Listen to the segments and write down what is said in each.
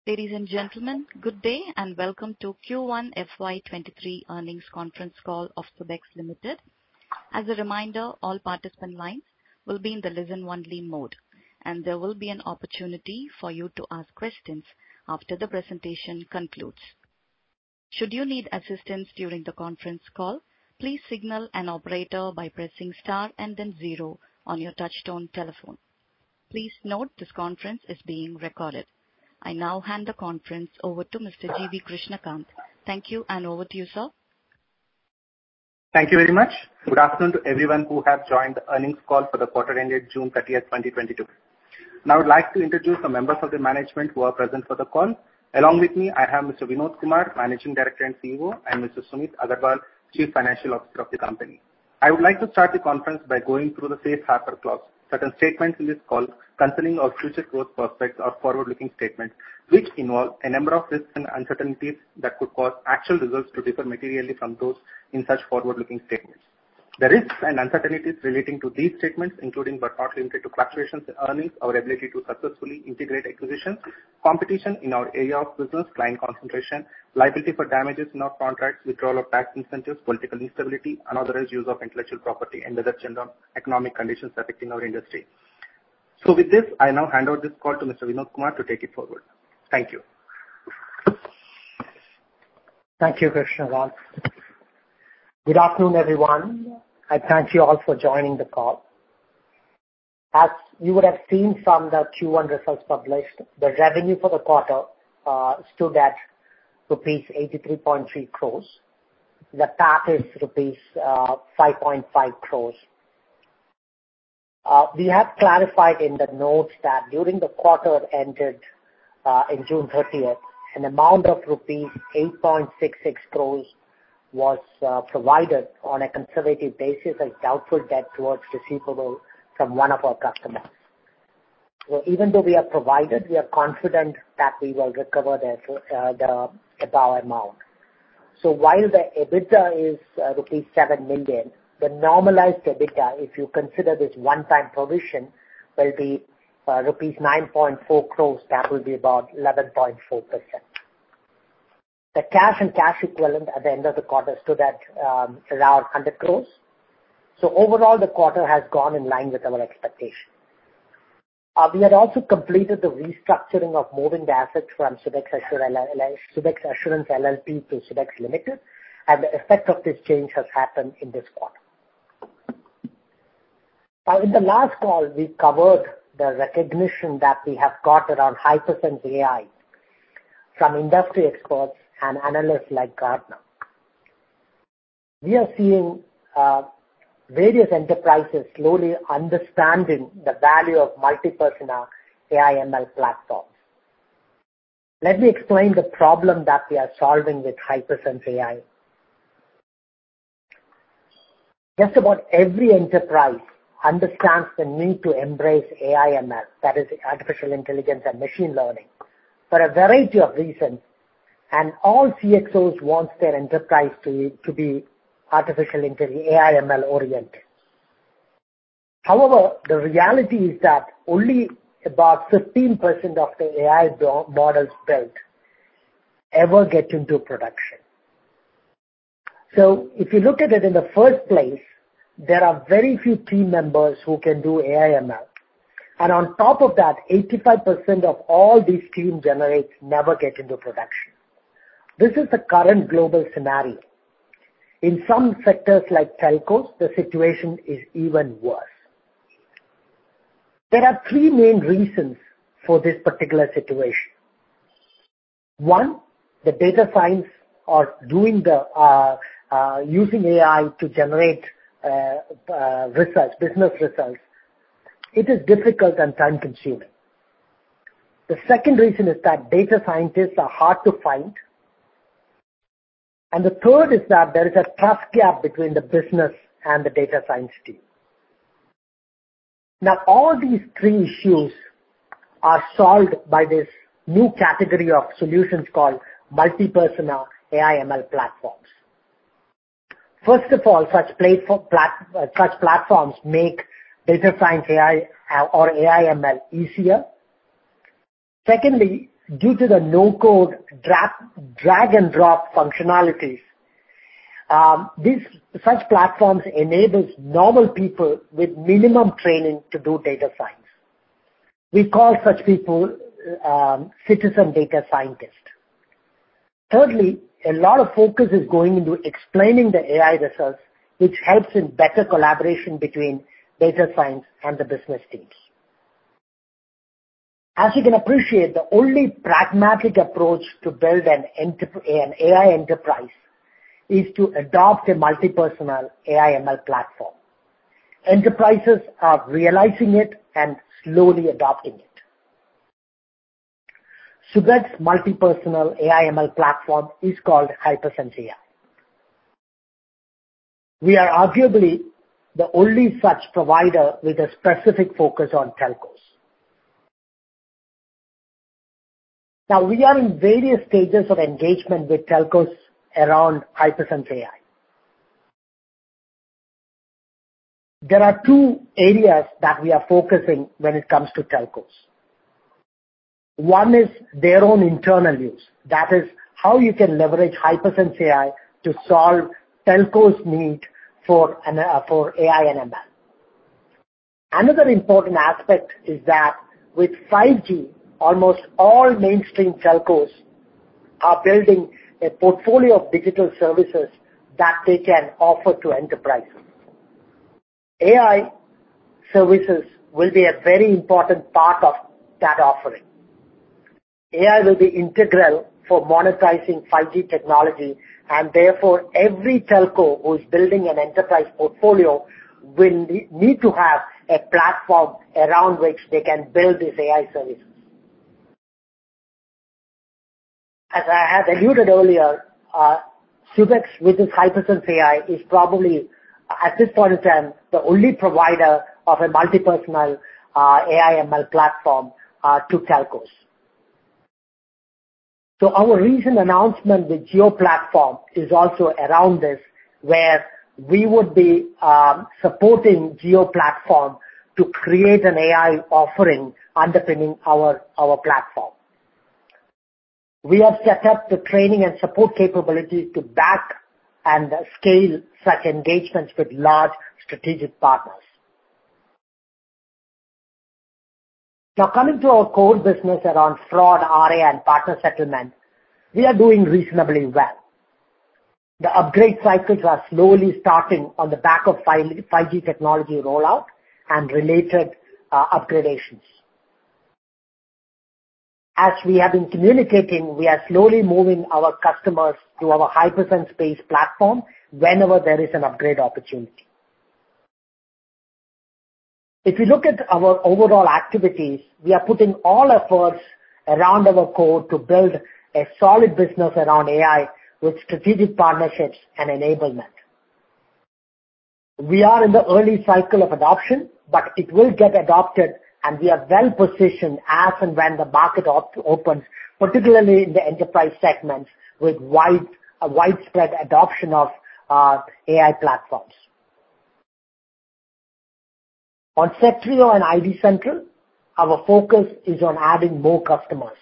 Ladies and gentlemen, good day and welcome to Q1 FY23 earnings conference call of Subex Limited. As a reminder, all participant lines will be in the listen-only mode, and there will be an opportunity for you to ask questions after the presentation concludes. Should you need assistance during the conference call, please signal an operator by pressing star and then 0 on your touchtone telephone. Please note this conference is being recorded. I now hand the conference over to Mr. G.V. Krishnakant. Thank you, and over to you, sir. Thank you very much. Good afternoon to everyone who have joined the earnings call for the quarter ended June 30th, 2022. Now I would like to introduce the members of the management who are present for the call. Along with me, I have Mr. Vinod Kumar, Managing Director and CEO, and Mr. Sumit Agarwal, Chief Financial Officer of the company. I would like to start the conference by going through the safe harbor clause. Certain statements in this call concerning our future growth prospects are forward-looking statements, which involve a number of risks and uncertainties that could cause actual results to differ materially from those in such forward-looking statements. The risks and uncertainties relating to these statements, including but not limited to fluctuations in earnings, our ability to successfully integrate acquisitions, competition in our area of business, client concentration, liability for damages in our contracts, withdrawal of tax incentives, political instability, unauthorized use of intellectual property, and other general economic conditions affecting our industry. So with this, I now hand over this call to Mr. Vinod Kumar to take it forward. Thank you. Thank you, Krishnakant. Good afternoon, everyone. I thank you all for joining the call. As you would have seen from the Q1 results published, the revenue for the quarter stood at rupees 83.3 crores. The PAT is rupees 5.5 crores. We have clarified in the notes that during the quarter ended in June 30th, an amount of rupees 8.66 crores was provided on a conservative basis as doubtful debt towards receivable from one of our customers. So even though we have provided, we are confident that we will recover the above amount. So while the EBITDA is rupees 7 million, the normalized EBITDA, if you consider this one-time provision, will be rupees 9.4 crores. That will be about 11.4%. The cash and cash equivalent at the end of the quarter stood at around 100 crores. So overall, the quarter has gone in line with our expectation. We had also completed the restructuring of moving the assets from Subex Assurance LLP to Subex Limited, and the effect of this change has happened in this quarter. In the last call, we covered the recognition that we have got around Hypersense AI from industry experts and analysts like Gartner. We are seeing various enterprises slowly understanding the value of multi-persona AI/ML platforms. Let me explain the problem that we are solving with Hypersense AI. Just about every enterprise understands the need to embrace AI/ML, that is artificial intelligence and machine learning, for a variety of reasons. And all CXOs want their enterprise to be artificial intelligence, AI/ML oriented. However, the reality is that only about 15% of the AI models built ever get into production. So if you look at it in the first place, there are very few team members who can do AI/ML. And on top of that, 85% of all these team generates never get into production. This is the current global scenario. In some sectors like telcos, the situation is even worse. There are three main reasons for this particular situation. One, the data science or doing using AI to generate results, business results, it is difficult and time consuming. The second reason is that data scientists are hard to find. And the third is that there is a trust gap between the business and the data science team. Now, all these three issues are solved by this new category of solutions called multi-persona AI/ML platforms. First of all, such platforms make data science AI or AI/ML easier. Secondly, due to the no-code drag and drop functionalities, such platforms enables normal people with minimum training to do data science. We call such people citizen data scientists. Thirdly, a lot of focus is going into explaining the AI results, which helps in better collaboration between data science and the business teams. As you can appreciate, the only pragmatic approach to build an AI enterprise is to adopt a multi-personal AI/ML platform. Enterprises are realizing it and slowly adopting it. Subex's multi-personal AI/ML platform is called Hypersense AI. We are arguably the only such provider with a specific focus on telcos. Now, we are in various stages of engagement with telcos around Hypersense AI. There are two areas that we are focusing when it comes to telcos. One is their own internal use. That is how you can leverage Hypersense AI to solve telcos' need for AI and ML. Another important aspect is that with 5G, almost all mainstream telcos are building a portfolio of digital services that they can offer to enterprises. AI services will be a very important part of that offering. AI will be integral for monetizing 5G technology, and therefore every telco who is building an enterprise portfolio will need to have a platform around which they can build these AI services. As I had alluded earlier, Subex with its Hypersense AI is probably, at this point in time, the only provider of a multi-personal AI/ML platform to telcos. So our recent announcement with Jio Platform is also around this, where we would be supporting Jio Platform to create an AI offering underpinning our platform. We have set up the training and support capabilities to back and scale such engagements with large strategic partners. Now, coming to our core business around fraud, RA, and partner settlement, we are doing reasonably well. The upgrade cycles are slowly starting on the back of 5G technology rollout and related upgradations. As we have been communicating, we are slowly moving our customers to our Hypersense-based platform whenever there is an upgrade opportunity. If you look at our overall activities, we are putting all efforts around our core to build a solid business around AI with strategic partnerships and enablement. We are in the early cycle of adoption, but it will get adopted, and we are well positioned as and when the market opens, particularly in the enterprise segments with widespread adoption of AI platforms. On Sectrio and ID Central, our focus is on adding more customers.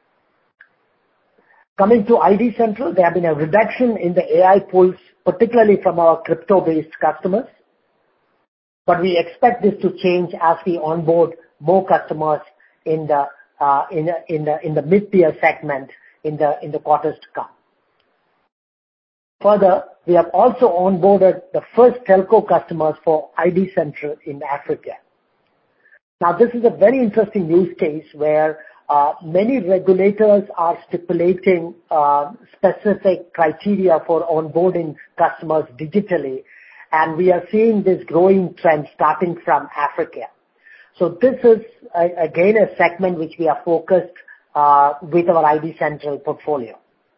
Coming to ID Central, there have been a reduction in the AI pulls, particularly from our crypto-based customers, but we expect this to change as we onboard more customers in the mid-tier segment in the quarters to come. Further, we have also onboarded the first telco customers for ID Central in Africa. Now, this is a very interesting use case where many regulators are stipulating specific criteria for onboarding customers digitally, and we are seeing this growing trend starting from Africa. So this is, again, a segment which we are focused with our ID Central portfolio.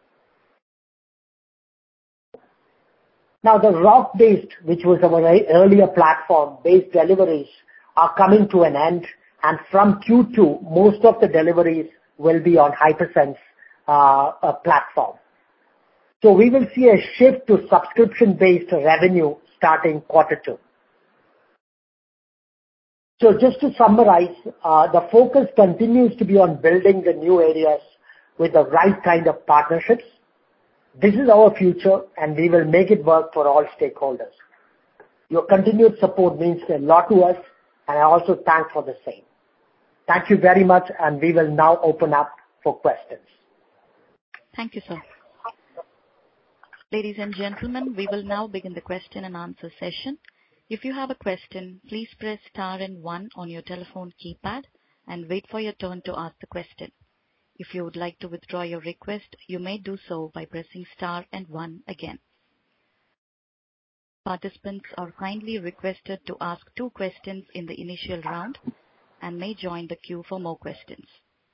Now, the ROC-based, which was our earlier platform-based deliveries, are coming to an end, and from Q2, most of the deliveries will be on Hypersense platform. So we will see a shift to subscription-based revenue starting quarter 2. So just to summarize, the focus continues to be on building the new areas with the right kind of partnerships. This is our future, and we will make it work for all stakeholders. Your continued support means a lot to us, and I also thank for the same. Thank you very much, and we will now open up for questions. Thank you, sir. Ladies and gentlemen, we will now begin the question and answer session. If you have a question, please press star and 1 on your telephone keypad and wait for your turn to ask the question. If you would like to withdraw your request, you may do so by pressing star and 1 again. Participants are kindly requested to ask 2 questions in the initial round and may join the queue for more questions.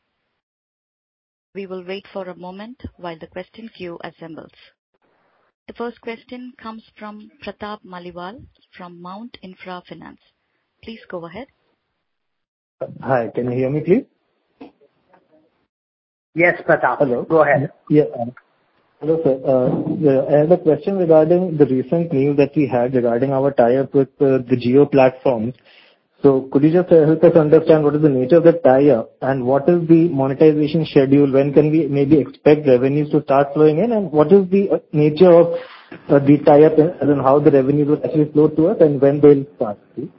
We will wait for a moment while the question queue assembles. The first question comes from Pratap Maliwal from Mount Infra Finance. Please go ahead. Hi, can you hear me, please? Yes, Pratap. Hello. Go ahead. Yeah. Hello, sir. I have a question regarding the recent news that we had regarding our tie-up with the Jio platforms. So could you just help us understand what is the nature of the tie-up and what is the monetization schedule? When can we maybe expect revenues to start flowing in? And what is the nature of the tie-up and how the revenues will actually flow to us and when they'll start, please?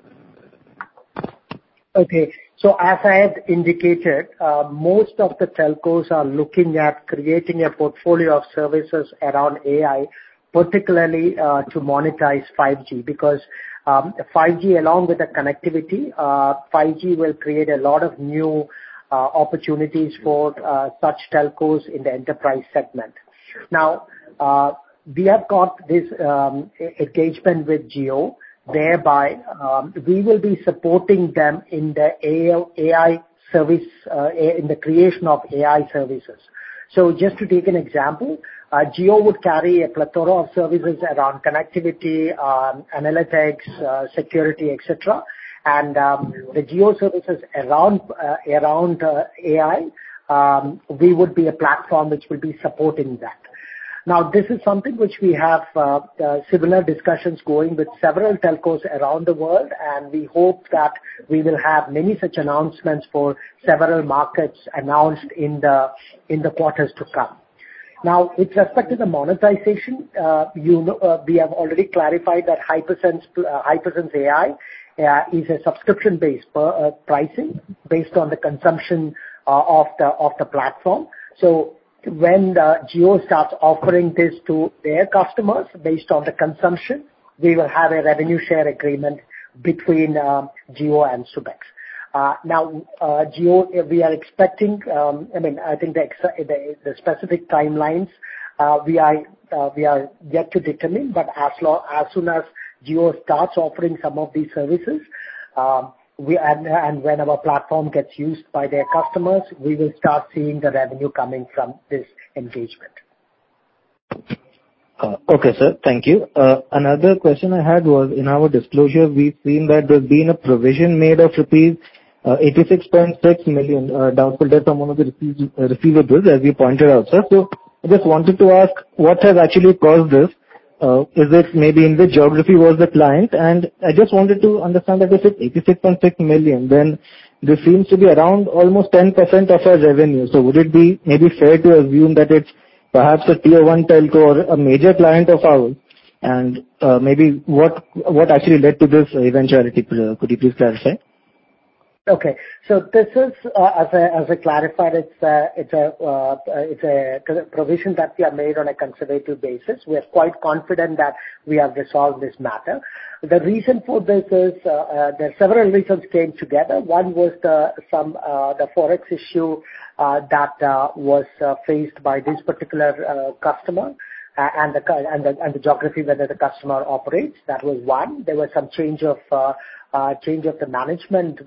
Okay. So as I had indicated, most of the telcos are looking at creating a portfolio of services around AI, particularly to monetize 5G, because 5G along with the connectivity, 5G will create a lot of new opportunities for such telcos in the enterprise segment. Now, we have got this engagement with Jio, thereby we will be supporting them in the AI service, in the creation of AI services. So just to take an example, Jio would carry a plethora of services around connectivity, analytics, security, etc. And the Jio services around AI, we would be a platform which will be supporting that. Now, this is something which we have similar discussions going with several telcos around the world, and we hope that we will have many such announcements for several markets announced in the quarters to come. Now, with respect to the monetization, we have already clarified that Hypersense AI is a subscription-based pricing based on the consumption of the platform. So when Jio starts offering this to their customers based on the consumption, we will have a revenue share agreement between Jio and Subex. Now, Jio, we are expecting, I think the specific timelines we are yet to determine, but as soon as Jio starts offering some of these services, and when our platform gets used by their customers, we will start seeing the revenue coming from this engagement. Okay, sir. Thank you. Another question I had was, in our disclosure, we've seen that there's been a provision made of rupees 86.6 million doubtful debt from one of the receivables, as you pointed out, sir. So I just wanted to ask, what has actually caused this? Is it maybe in which geography was the client? And I just wanted to understand that if it's 86.6 million, then this seems to be around almost 10% of our revenue. So would it be maybe fair to assume that it's perhaps a tier 1 telco or a major client of ours? And maybe what actually led to this eventuality? Could you please clarify? Okay. So this is, as I clarified, it's a provision that we have made on a conservative basis. We are quite confident that we have resolved this matter. The reason for this is there are several reasons came together. One was the forex issue that was faced by this particular customer. And the geography where the customer operates. That was one. There was some change of the management,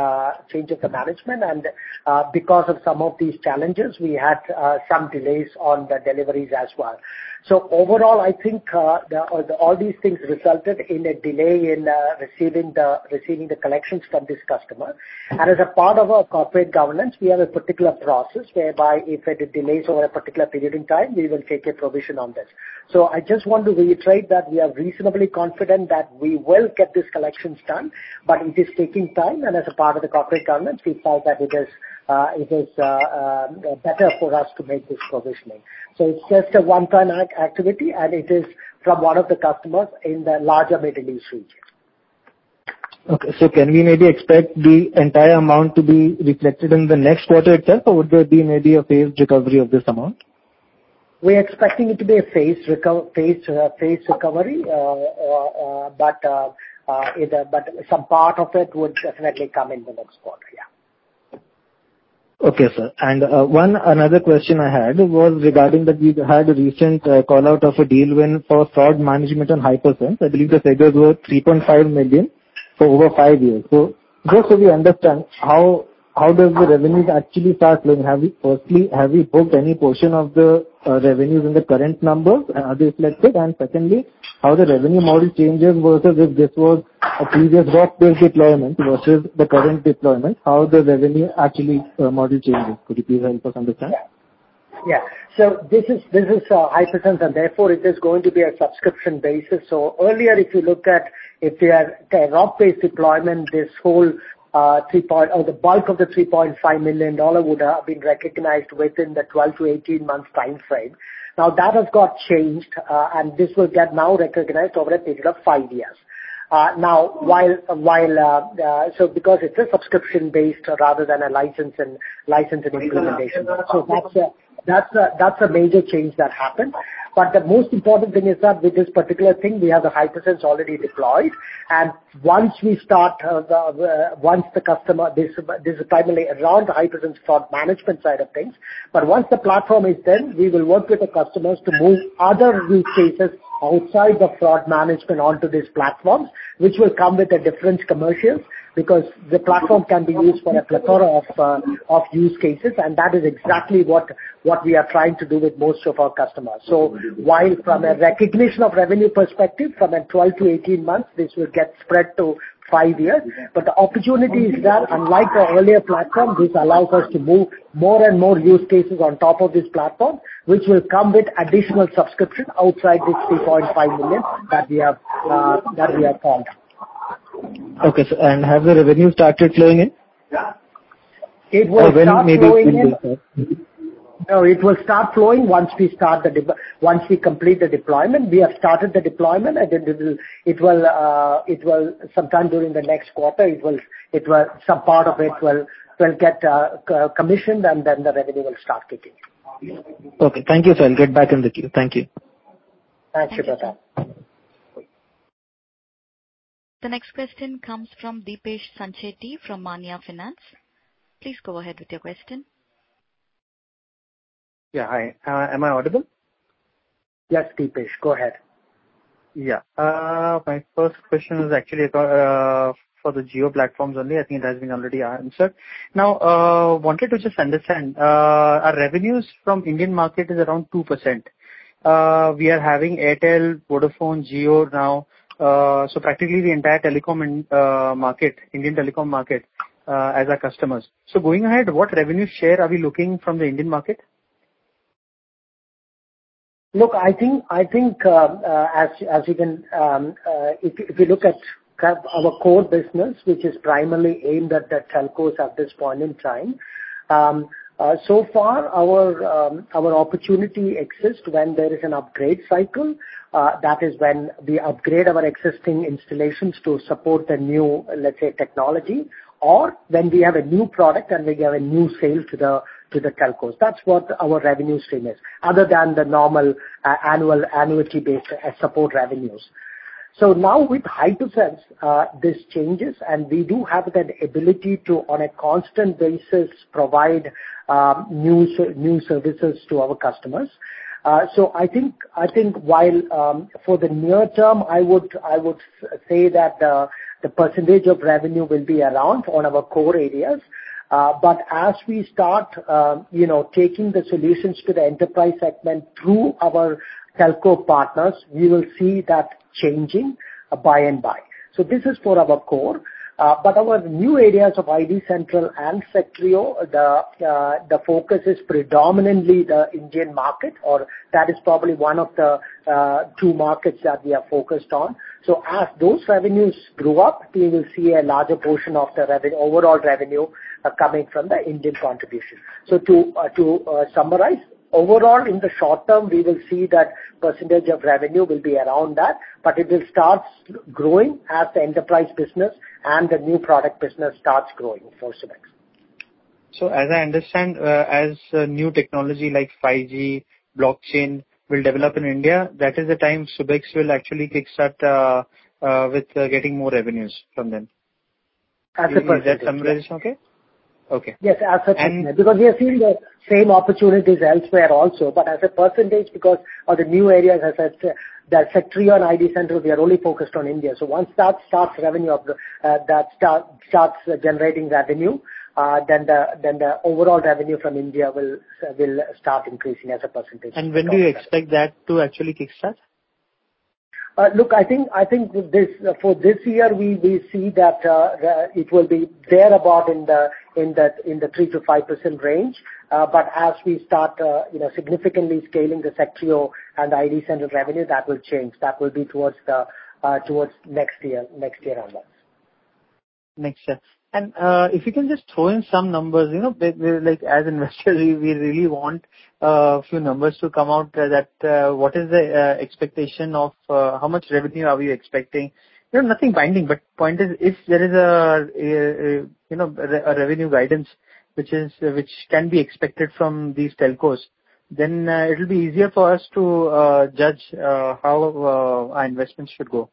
and because of some of these challenges, we had some delays on the deliveries as well. So overall, I think all these things resulted in a delay in receiving the collections from this customer. And as a part of our corporate governance, we have a particular process whereby if it delays over a particular period in time, we will take a provision on this. So I just want to reiterate that we are reasonably confident that we will get this collections done, but it is taking time. And as a part of the corporate governance, we felt that it is better for us to make this provisioning. So it's just a one-time activity, and it is from one of the customers in the larger Middle East region. Okay. So can we maybe expect the entire amount to be reflected in the next quarter itself, or would there be maybe a phased recovery of this amount? We're expecting it to be a phased recovery, but some part of it would definitely come in the next quarter. Yeah. Okay, sir. And another question I had was regarding that we had a recent call out of a deal win for fraud management on Hypersense. I believe the figures were 3.5 million for over 5 years. So just so we understand, how does the revenues actually start flowing? Have we booked any portion of the revenues in the current numbers? Are they reflected? And secondly, how the revenue model changes versus if this was a previous ROC-based deployment versus the current deployment, how the revenue actually model changes? Could you please help us understand? Yeah. So this is Hypersense, and therefore it is going to be a subscription basis. So earlier, if you are a ROC-based deployment, this whole the bulk of the $3.5 million would have been recognized within the 12 to 18 months time frame. Now that has got changed, and this will get now recognized over a period of 5 years. Now, so because it's a subscription based rather than a license and implementation. So that's a major change that happened. But the most important thing is that with this particular thing, we have the Hypersense already deployed, and once we start, once the customer, this is primarily around the Hypersense fraud management side of things. But once the platform is done, we will work with the customers to move other use cases outside the fraud management onto these platforms, which will come with a different commercials, because the platform can be used for a plethora of use cases, and that is exactly what we are trying to do with most of our customers. So while from a recognition of revenue perspective, from a 12 to 18 months, this will get spread to 5 years. But the opportunity is that, unlike the earlier platform, this allows us to move more and more use cases on top of this platform, which will come with additional subscription outside this 3.5 million that we have called. Okay, so and have the revenue started flowing in? It will start flowing in. No, it will start flowing once we complete the deployment. We have started the deployment, and then it will sometime during the next quarter. Some part of it will get commissioned, and then the revenue will start kicking. Okay, thank you, sir. I'll get back in the queue. Thank you. Thanks, Shubhata. The next question comes from Deepesh Sancheti from Manya Finance. Please go ahead with your question. Yeah, hi. Am I audible? Yes, Deepesh, go ahead. Yeah. My first question is actually for the Jio platforms only. I think it has been already answered. Now, wanted to just understand, our revenues from Indian market is around 2%. We are having Airtel, Vodafone, Jio now. So practically the entire telecom market, Indian telecom market, as our customers. So going ahead, what revenue share are we looking from the Indian market? Look, I think as you can, if you look at our core business, which is primarily aimed at the telcos at this point in time, so far our opportunity exists when there is an upgrade cycle. That is when we upgrade our existing installations to support the new, let's say, technology, or when we have a new product and we have a new sale to the telcos. That's what our revenue stream is, other than the normal annuity-based support revenues. So now with Hypersense, this changes, and we do have that ability to, on a constant basis, provide new services to our customers. So I think while for the near term, I would say that the percentage of revenue will be around on our core areas. But as we start, taking the solutions to the enterprise segment through our telco partners, we will see that changing by and by. So this is for our core. But our new areas of ID Central and Sectrio, the focus is predominantly the Indian market, or that is probably one of the two markets that we are focused on. So as those revenues grow up, we will see a larger portion of the overall revenue coming from the Indian contribution. So to summarize, overall, in the short term, we will see that percentage of revenue will be around that, but it will start growing as the enterprise business and the new product business starts growing for Subex. So as I understand, as new technology like 5G, blockchain will develop in India, that is the time Subex will actually kickstart with getting more revenues from them. As a percentage. Is that summarization okay? Okay. Yes, as a percentage. Because we are seeing the same opportunities elsewhere also, but as a percentage, because of the new areas, as I said, that Sectrio and ID Central, we are only focused on India. So once that starts starts generating revenue, then the overall revenue from India will start increasing as a percentage. And when do you expect that to actually kickstart? Look, I think with this, for this year, we see that it will be there about in the 3 to 5% range. But as we start, significantly scaling the Sectrio and ID Central revenue, that will change. That will be towards next year onwards. Next year. And if you can just throw in some numbers, like as investors, we really want a few numbers to come out that what is the expectation of how much revenue are we expecting? Nothing binding, but point is, if there is a revenue guidance which can be expected from these telcos, then it will be easier for us to judge how our investments should go.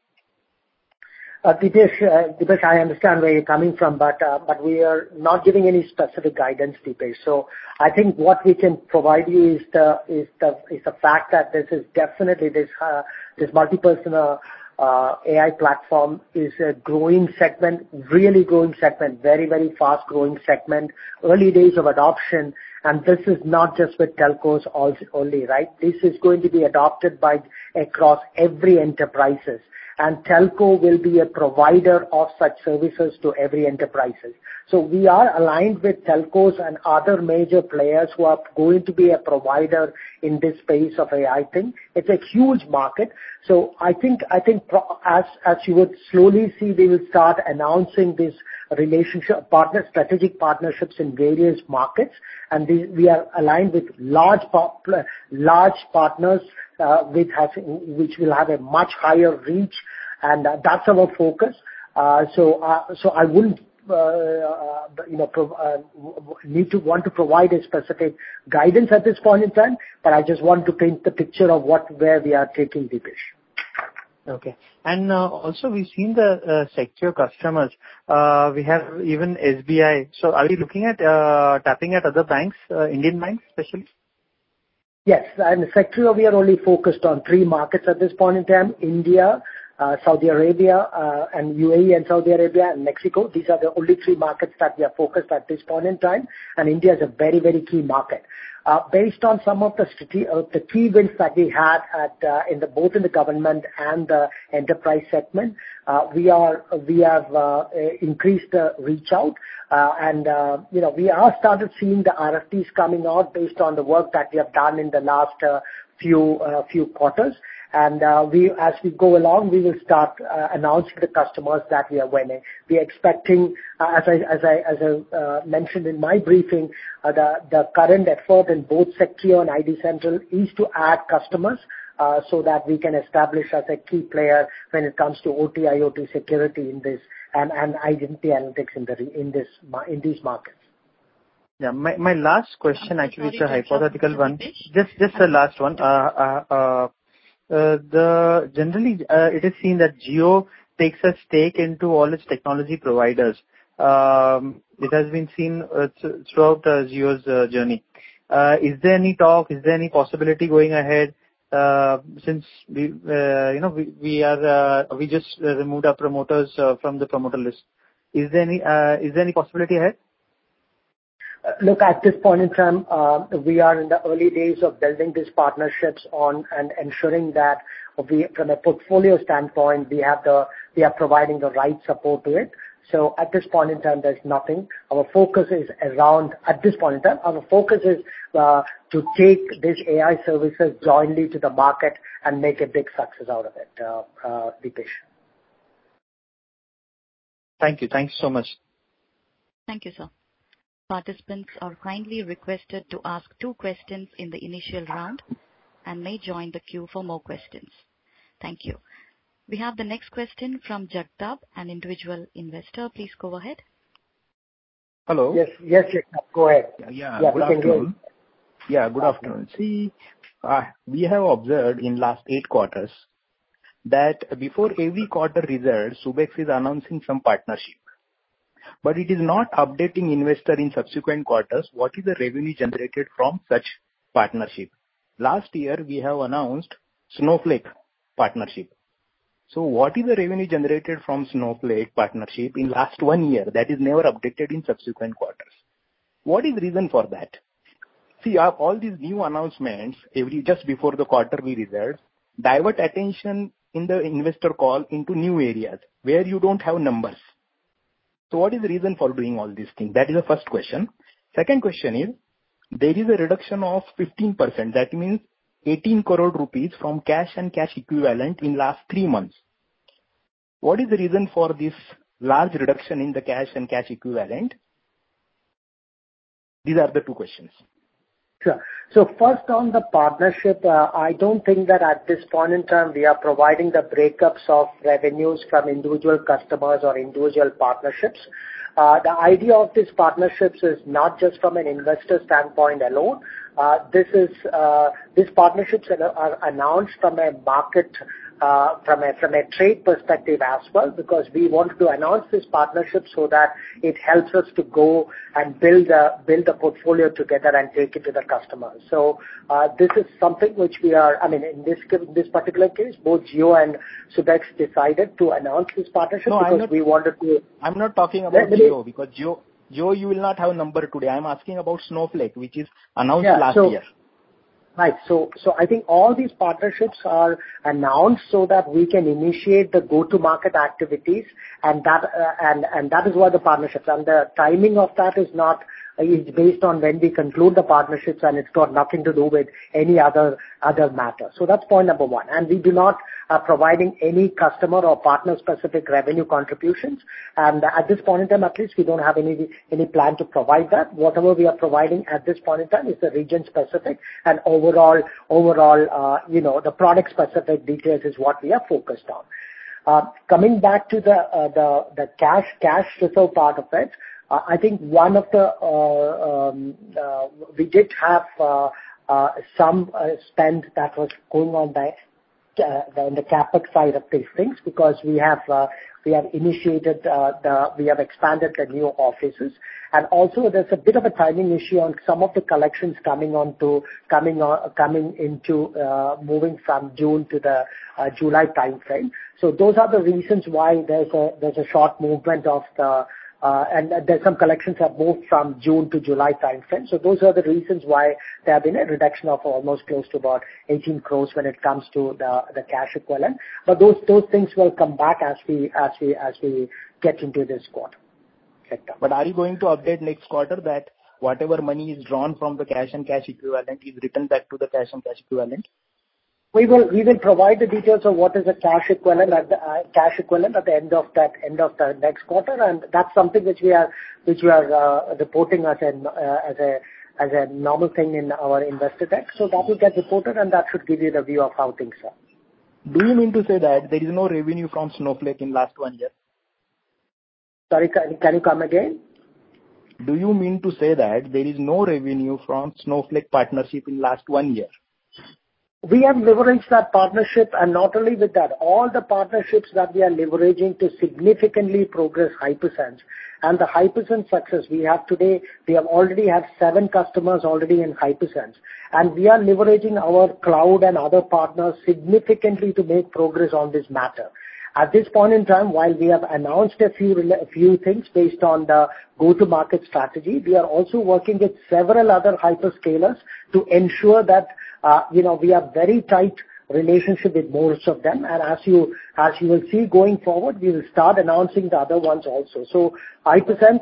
Deepesh, I understand where you're coming from, but we are not giving any specific guidance, Deepesh. So I think what we can provide you is the fact that this is definitely this multi-person AI platform is a growing segment, really growing segment, very, very fast growing segment, early days of adoption. And this is not just with telcos only, right? This is going to be adopted across every enterprises. And telco will be a provider of such services to every enterprises. So we are aligned with telcos and other major players who are going to be a provider in this space of AI thing. It's a huge market. So I think as you would slowly see, we will start announcing this strategic partnerships in various markets, and we are aligned with large partners which will have a much higher reach, and that's our focus. So I wouldn't want to provide a specific guidance at this point in time, but I just want to paint the picture of where we are taking Deepesh. Okay. And also we've seen the Sectrio customers. We have even SBI. So are we looking at tapping at other banks, Indian banks especially? Yes. And Sectrio, we are only focused on 3 markets at this point in time: India, Saudi Arabia, and UAE and Saudi Arabia and Mexico. These are the only 3 markets that we are focused at this point in time. And India is a very, very key market. Based on some of the key wins that we had both in the government and the enterprise segment, we have increased the reach out, and we are started seeing the RFPs coming out based on the work that we have done in the last few quarters. And as we go along, we will start announcing the customers that we are winning. We are expecting, as I mentioned in my briefing, the current effort in both Sectrio and ID Central is to add customers so that we can establish as a key player when it comes to OT, IoT security in this and identity analytics in these markets. Yeah, my last question actually is a hypothetical one. Just the last one. Generally, it is seen that Jio takes a stake into all its technology providers. It has been seen throughout Jio's journey. Is there any talk? Is there any possibility going ahead? Since we just removed our promoters from the promoter list. Is there any possibility ahead? Look, at this point in time, we are in the early days of building these partnerships on and ensuring that from a portfolio standpoint, we are providing the right support to it. So at this point in time, there's nothing. Our focus is to take these AI services jointly to the market and make a big success out of it, Deepesh. Thank you. Thanks so much. Thank you, sir. participants are kindly requested to ask 2 questions in the initial round and may join the queue for more questions. Thank you. We have the next question from Jagtab, an individual investor. Please go ahead. Hello. Yes, Jagtab, go ahead. Good afternoon. Good afternoon. See, we have observed in last 8 quarters that before every quarter result, Subex is announcing some partnership. But it is not updating investor in subsequent quarters what is the revenue generated from such partnership. Last year, we have announced Snowflake partnership. So what is the revenue generated from Snowflake partnership in last 1 year? That is never updated in subsequent quarters. What is the reason for that? See, all these new announcements, just before the quarterly results, divert attention in the investor call into new areas where you don't have numbers. So what is the reason for doing all these things? That is the first question. Second question is, there is a reduction of 15%. That means 18 crore rupees from cash and cash equivalent in last 3 months. What is the reason for this large reduction in the cash and cash equivalent? These are the 2 questions. Sure. So first on the partnership, I don't think that at this point in time we are providing the breakups of revenues from individual customers or individual partnerships. The idea of these partnerships is not just from an investor standpoint alone. These partnerships are announced from a market, from a trade perspective as well, because we want to announce this partnership so that it helps us to go and build a portfolio together and take it to the customers. So this is something which we are, in this particular case, both Jio and Subex decided to announce this partnership because we wanted to. I'm not talking about Jio because Jio you will not have a number today. I'm asking about Snowflake, which is announced last year. Right. So I think all these partnerships are announced so that we can initiate the go-to-market activities, and that is what the partnerships. And the timing of that is based on when we conclude the partnerships, and it's got nothing to do with any other matter. So that's point number 1. And we do not providing any customer or partner-specific revenue contributions. And at this point in time, at least, we don't have any plan to provide that. Whatever we are providing at this point in time is the region-specific and overall, the product-specific details is what we are focused on. Coming back to the cash reserve part of it, I think one of we did have some spend that was going on in the CapEx side of these things because we have initiated we have expanded the new offices, and also there's a bit of a timing issue on some of the collections moving from June to the July timeframe. So those are the reasons why there's a short movement of and there's some collections have moved from June to July timeframe. So those are the reasons why there have been a reduction of almost close to about 18 crores when it comes to the cash equivalent. But those things will come back as we get into this quarter. But are you going to update next quarter that whatever money is drawn from the cash and cash equivalent is returned back to the cash and cash equivalent? We will provide the details of what is the cash equivalent at the end of the next quarter, and that's something which we are reporting as a normal thing in our investor deck. So that will get reported, and that should give you the view of how things are. Do you mean to say that there is no revenue from Snowflake in last 1 year? Sorry, can you come again? Do you mean to say that there is no revenue from Snowflake partnership in last 1 year? We have leveraged that partnership, and not only with that, all the partnerships that we are leveraging to significantly progress Hypersense. And the Hypersense success we have today, we already have 7 customers already in Hypersense. And we are leveraging our cloud and other partners significantly to make progress on this matter. At this point in time, while we have announced a few things based on the go-to-market strategy, we are also working with several other hyperscalers to ensure that we have very tight relationship with most of them. And as you will see going forward, we will start announcing the other ones also. So Hypersense,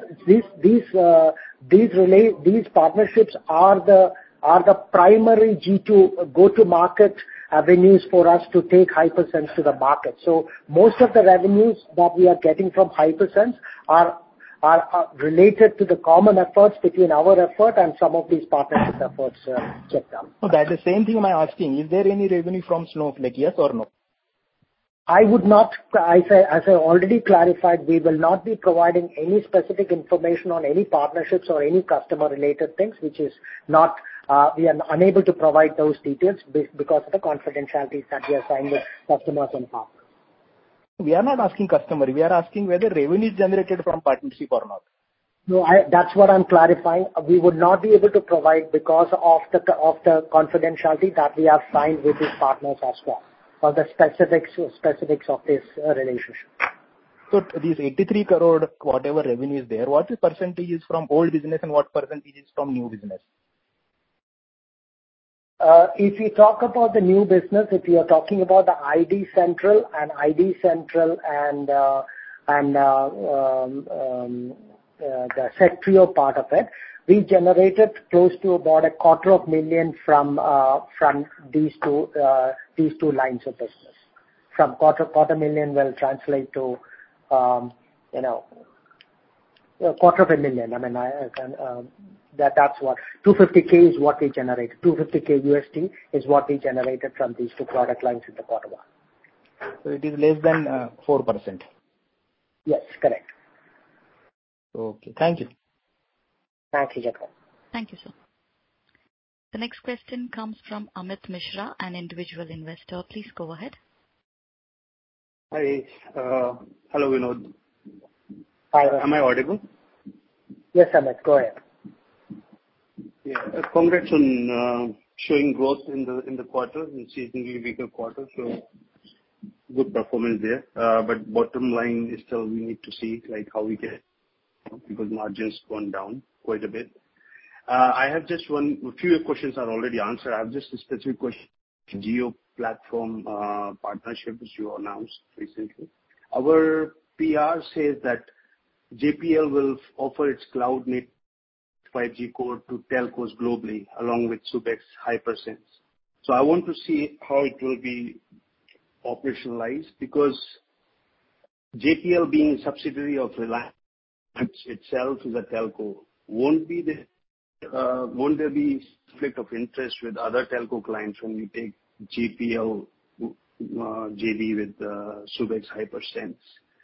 these partnerships are the primary go-to-market avenues for us to take Hypersense to the market. So most of the revenues that we are getting from Hypersense are are related to the common efforts between our effort and some of these partnership efforts, Chetan. No, that is the same thing I'm asking. Is there any revenue from Snowflake, yes or no? I would not, as I already clarified, we will not be providing any specific information on any partnerships or any customer-related things, which is not, we are unable to provide those details because of the confidentiality that we are signing with customers and partners. We are not asking customer. We are asking whether revenue is generated from partnership or not. No, that's what I'm clarifying. We would not be able to provide because of the confidentiality that we have signed with these partners as well, or the specifics of this relationship. So these 83 crore, whatever revenue is there, what percentage is from old business and what percentage is from new business? If you talk about the new business, if you are talking about the ID Central and the Sectrio part of it, we generated close to about 250,000 from these two lines of business. From 250,000 will translate to 250,000. I mean, that's what 250K is what we generated. $250K USD is what we generated from these two product lines in the quarter one. So it is less than 4%. Yes, correct. Okay, thank you. Thank you, Jacob. Thank you, sir. The next question comes from Amit Mishra, an individual investor. Please go ahead. Hi. Hello, Vinod. Hi. Am I audible? Yes, Amit, go ahead. Yeah. Congrats on showing growth in the quarter, in seasonally weaker quarter. So good performance there. But bottom line is still we need to see like how we get, because margins gone down quite a bit. I have just a few questions are already answered. I have just a specific question. Jio platform partnership which you announced recently. Our PR says that JPL will offer its cloud native 5G core to telcos globally along with Subex HyperSense. So I want to see how it will be operationalized, because JPL being a subsidiary of Reliance itself is a telco. Won't there be conflict of interest with other telco clients when you take JPL JV with Subex HyperSense?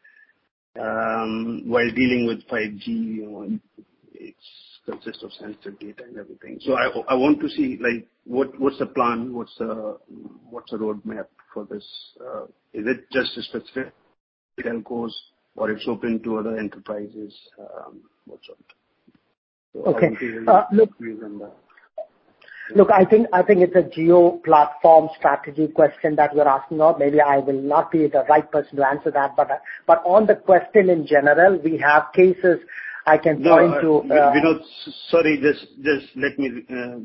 While dealing with 5G, it consists of sensitive data and everything. So I want to see like what's the plan, what's the roadmap for this? Is it just a specific telcos or it's open to other enterprises? What sort? So okay. Look, I think it's a Jio platform strategy question that you're asking of. Maybe I will not be the right person to answer that, but on the question in general, we have cases I can point to. Vinod, sorry, just let me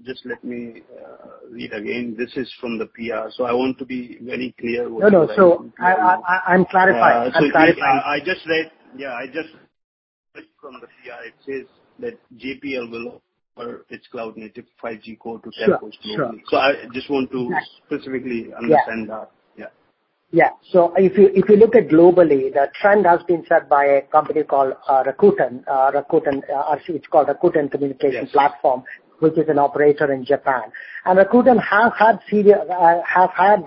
read again. This is from the PR, so I want to be very clear. No. So I'm clarifying. I just read from the PR. It says that JPL will offer its cloud native 5G core to telcos globally. Sure. So I just want to specifically understand that. Yeah. So if you look at globally, the trend has been set by a company called Rakuten. It's called Rakuten Communication Platform, which is an operator in Japan. And Rakuten have had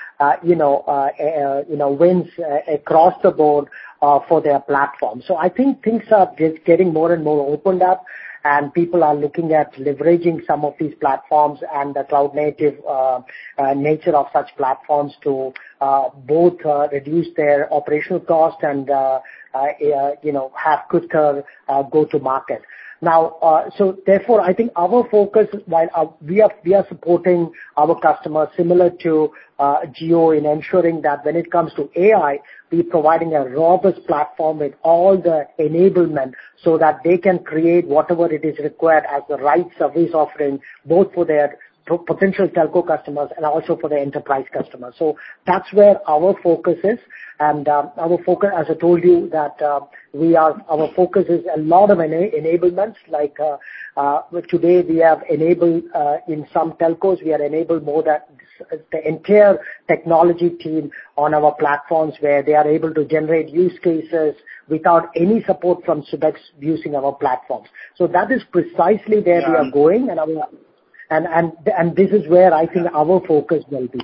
wins across the board for their platform. So I think things are getting more and more opened up, and people are looking at leveraging some of these platforms and the cloud native nature of such platforms to both reduce their operational cost and have quicker go to market. Now, so therefore, I think our focus, while we are supporting our customers similar to Jio in ensuring that when it comes to AI, we're providing a robust platform with all the enablement so that they can create whatever it is required as the right service offering, both for their potential telco customers and also for the enterprise customers. So that's where our focus is. And our focus, as I told you, that our focus is a lot of enablements. Like today, we have enabled in some telcos, we are enabled more than the entire technology team on our platforms where they are able to generate use cases without any support from Subex using our platforms. So that is precisely where we are going, and this is where I think our focus will be.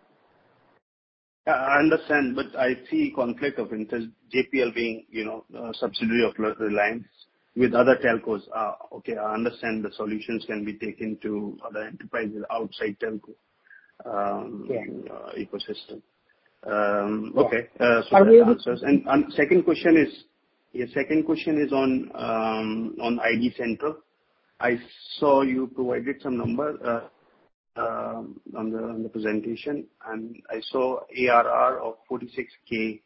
I understand, but I see conflict of interest. JPL being, a subsidiary of Reliance with other telcos. Okay, I understand the solutions can be taken to other enterprises outside telco ecosystem. Okay, so that answers. And second question is on ID Central. I saw you provided some number on the presentation, and I saw ARR of 46K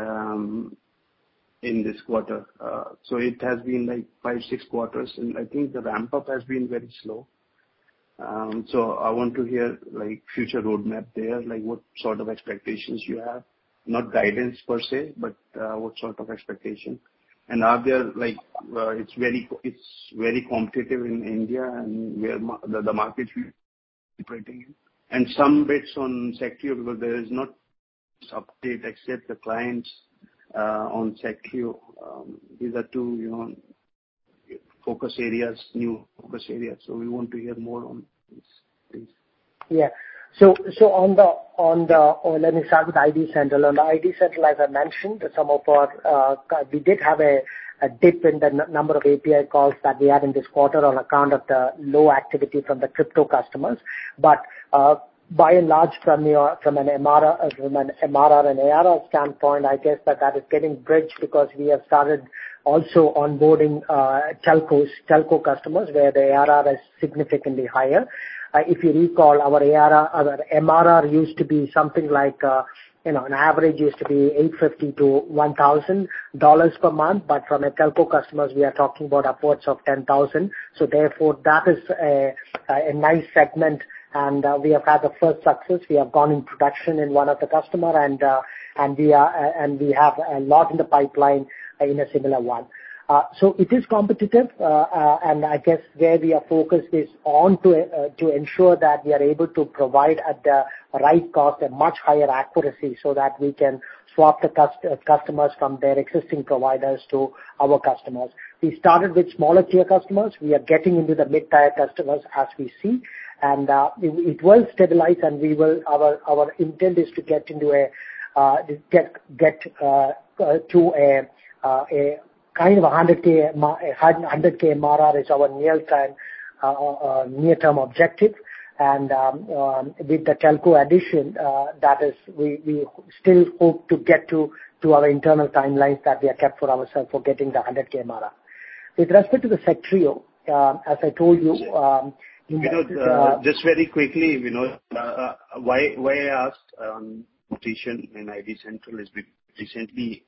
in this quarter. So it has been like 5-6 quarters, and I think the ramp up has been very slow. So I want to hear like future roadmap there, like what sort of expectations you have, not guidance per se, but what sort of expectation. And are there like it's very competitive in India and where the market we operating in, and some bits on Sectrio because there is not update except the clients on Sectrio. These are two focus areas, new focus areas. So we want to hear more on this, please. Yeah. So on the let me start with ID Central. On the ID Central, as I mentioned, some of our we did have a dip in the number of API calls that we had in this quarter on account of the low activity from the crypto customers. But by and large, from an MRR and ARR standpoint, I guess that is getting bridged because we have started also onboarding telco customers where the ARR is significantly higher. If you recall, our MRR used to be something like, an average used to be $850 to $1,000 per month, but from a telco customers, we are talking about upwards of 10,000. So therefore, that is a nice segment, and we have had the first success. We have gone in production in one of the customer, and we have a lot in the pipeline in a similar one. So it is competitive, and I guess where we are focused is on to ensure that we are able to provide at the right cost a much higher accuracy so that we can swap the customers from their existing providers to our customers. We started with smaller tier customers. We are getting into the mid-tier customers as we see, and it will stabilize, and we will. Our intent is to get into to a kind of 100K MRR is our near-term objective. And with the telco addition, that is, we still hope to get to our internal timelines that we have kept for ourselves for getting the 100K MRR. With respect to the Sectrio, as I told you, just very quickly, why I asked competition in ID Central is because recently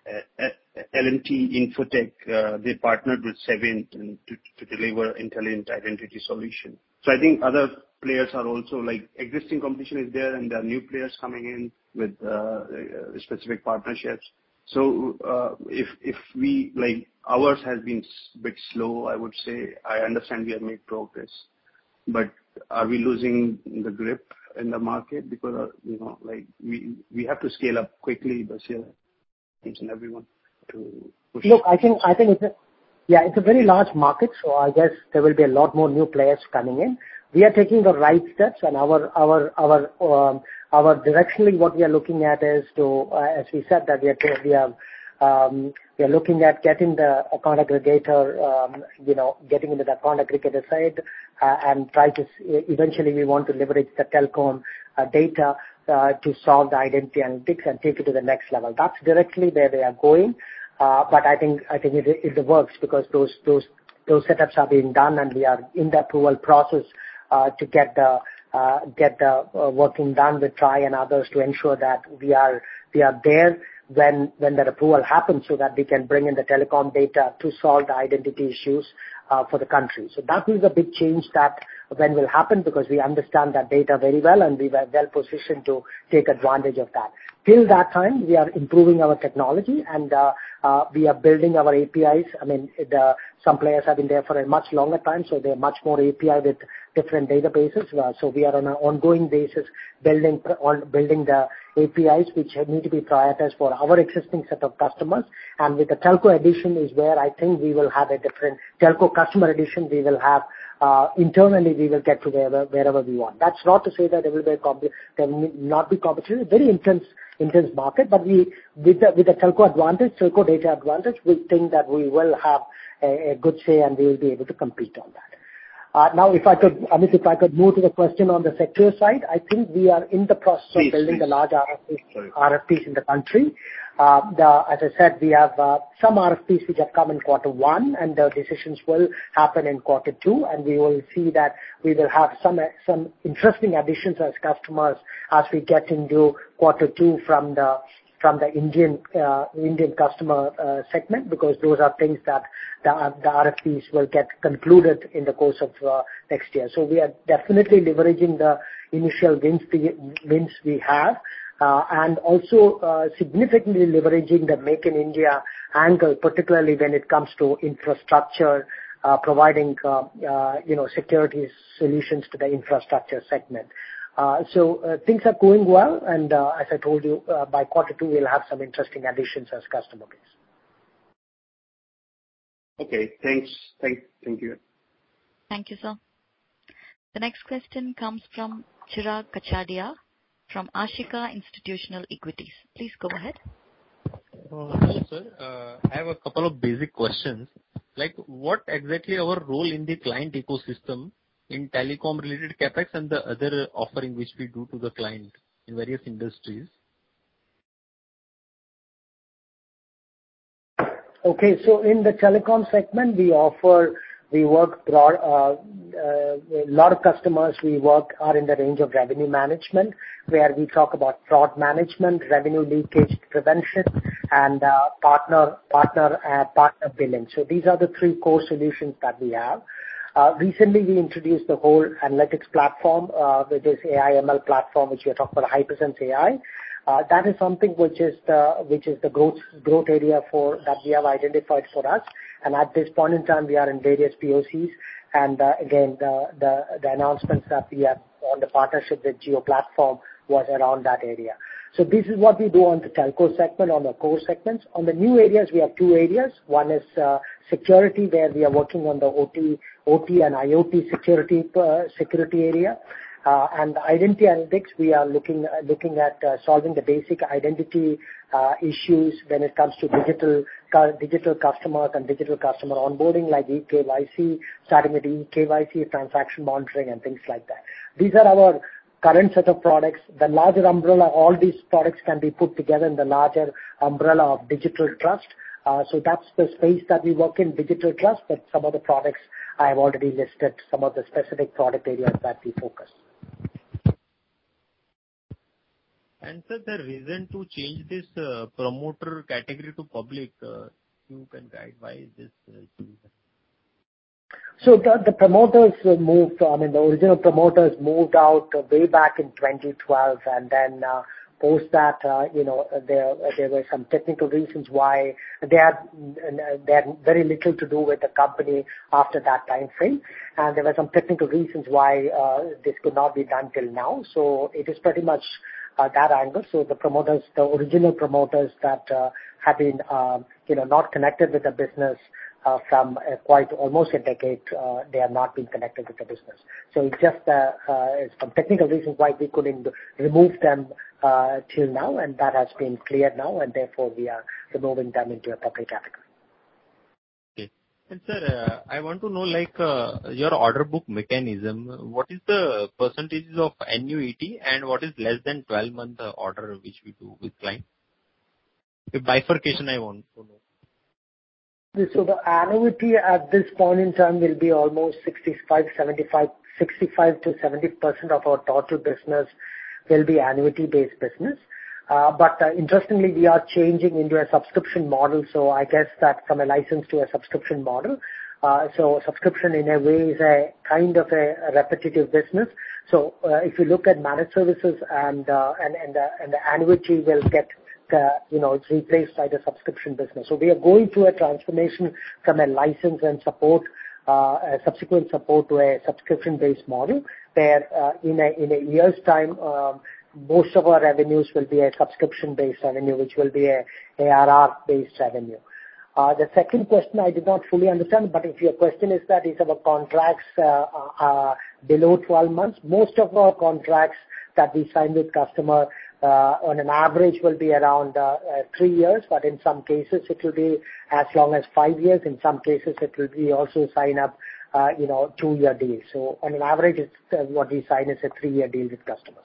L&T Infotech, they partnered with Saviynt to deliver intelligent identity solution. So I think other players are also like existing competition is there, and there are new players coming in with specific partnerships. So if we like ours has been a bit slow, I would say. I understand we have made progress, but are we losing the grip in the market because like we have to scale up quickly, but and everyone to push. Look, I think it's a very large market, so I guess there will be a lot more new players coming in. We are taking the right steps, and our directionally what we are looking at is to, as we said, that we are looking at getting the account aggregator, getting into the account aggregator side, and try to eventually we want to leverage the telecom data to solve the identity analytics and take it to the next level. That's directly where they are going, but I think it works because those setups are being done, and we are in the approval process to get the working done with TRAI and others to ensure that we are there when that approval happens, so that we can bring in the telecom data to solve the identity issues for the country. So that is a big change that when will happen, because we understand that data very well and we were well positioned to take advantage of that. Till that time, we are improving our technology and we are building our APIs. I mean, some players have been there for a much longer time, so they're much more API with different databases. So we are on an ongoing basis building the APIs which need to be prioritized for our existing set of customers. And with the telco edition is where I think we will have a different telco customer edition. We will have internally we will get to wherever we want. That's not to say that there will not be competition. Very intense market, but with the telco advantage, telco data advantage, we think that we will have a good say and we will be able to compete on that. Now, if I could, Amit, if I could move to the question on the sector side, I think we are in the process of building the large RFPs in the country. As I said, we have some RFPs which have come in Q1, and the decisions will happen in Q2, and we will see that we will have some interesting additions as customers as we get into Q2 from the Indian customer segment, because those are things that the RFPs will get concluded in the course of next year. So we are definitely leveraging the initial wins we have. And also significantly leveraging the Make in India angle, particularly when it comes to infrastructure, providing security solutions to the infrastructure segment. So things are going well, and as I told you, by Q2 we'll have some interesting additions as customer base. Okay, thanks. Thank you. Thank you, sir. The next question comes from Chirag Kachadia from Ashika Institutional Equities. Please go ahead. Hello, sir. I have a couple of basic questions. Like, what exactly our role in the client ecosystem in telecom related capex and the other offering which we do to the client in various industries? Okay, so in the telecom segment, we work broad, a lot of customers are in the range of revenue management, where we talk about fraud management, revenue leakage prevention, and partner billing. So these are the three core solutions that we have. Recently we introduced the whole analytics platform, which is AI/ML platform, which we are talking about Hypersense AI. That is something which is the growth area that we have identified for us. And at this point in time, we are in various POCs. And again, the announcements that we have on the partnership with Jio Platform was around that area. So this is what we do on the telco segment, on the core segments. On the new areas, we have two areas. One is security, where we are working on the OT and IoT security area. And identity analytics, we are looking at solving the basic identity issues when it comes to digital customers and digital customer onboarding, like eKYC, starting with eKYC, transaction monitoring, and things like that. These are our current set of products. The larger umbrella, all these products can be put together in the larger umbrella of digital trust. So that's the space that we work in, digital trust, but some of the products I have already listed, some of the specific product areas that we focus. And sir, the reason to change this promoter category to public, you can guide why is this chosen? So the promoters moved, the original promoters moved out way back in 2012, and then post that, there were some technical reasons why they had very little to do with the company after that time frame, and there were some technical reasons why this could not be done till now. So it is pretty much that angle. So the original promoters that have been, not connected with the business from quite almost a decade, they have not been connected with the business. So it's just some technical reasons why we couldn't remove them till now, and that has been cleared now, and therefore we are removing them into a public category. Okay. And sir, I want to know, your order book mechanism, what is the percentages of annuity and what is less than 12-month order which we do with client? The bifurcation I want to know. So the annuity at this point in time will be almost 65 to 70% of our total business will be annuity-based business. But interestingly, we are changing into a subscription model. So I guess that from a license to a subscription model, So subscription in a way is a kind of a repetitive business. So if you look at managed services and the annuity will get it's replaced by the subscription business. So we are going through a transformation from a license and support, a subsequent support to a subscription-based model where in a year's time, most of our revenues will be a subscription-based revenue, which will be a ARR-based revenue. The second question I did not fully understand, but if your question is that is our contracts below 12 months, most of our contracts that we sign with customer on an average will be around 3 years, but in some cases it will be as long as 5 years. In some cases it will be also sign up 2-year deals. So on an average, it's what we sign is a 3-year deal with customers.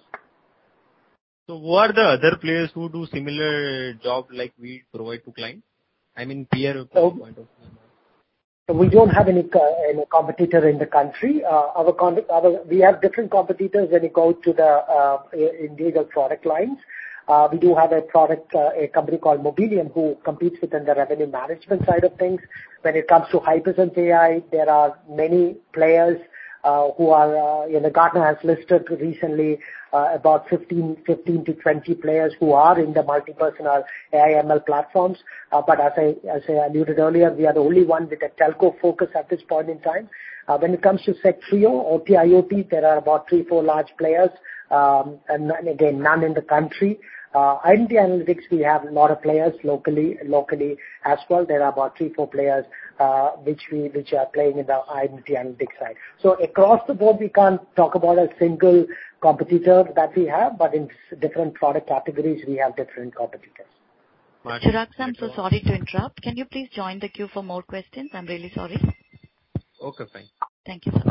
So who are the other players who do similar job like we provide to clients? I mean, peer point of view. We don't have any competitor in the country. We have different competitors when you go to the individual product lines. We do have a company called Mobilium who competes within the revenue management side of things. When it comes to Hyperscale AI, there are many players who are, Gartner has listed recently about 15 to 20 players who are in the multi-personal AI ML platforms. But as I alluded earlier, we are the only one with a telco focus at this point in time. When it comes to Sectrio, OT IoT, there are about 3-4 large players, and again, none in the country. Identity analytics, we have a lot of players locally as well. There are about 3-4 players which are playing in the identity analytics side. So across the board, we can't talk about a single competitor that we have, but in different product categories, we have different competitors. Chirag, I'm so sorry to interrupt. Can you please join the queue for more questions? I'm really sorry. Okay, fine. Thank you, sir.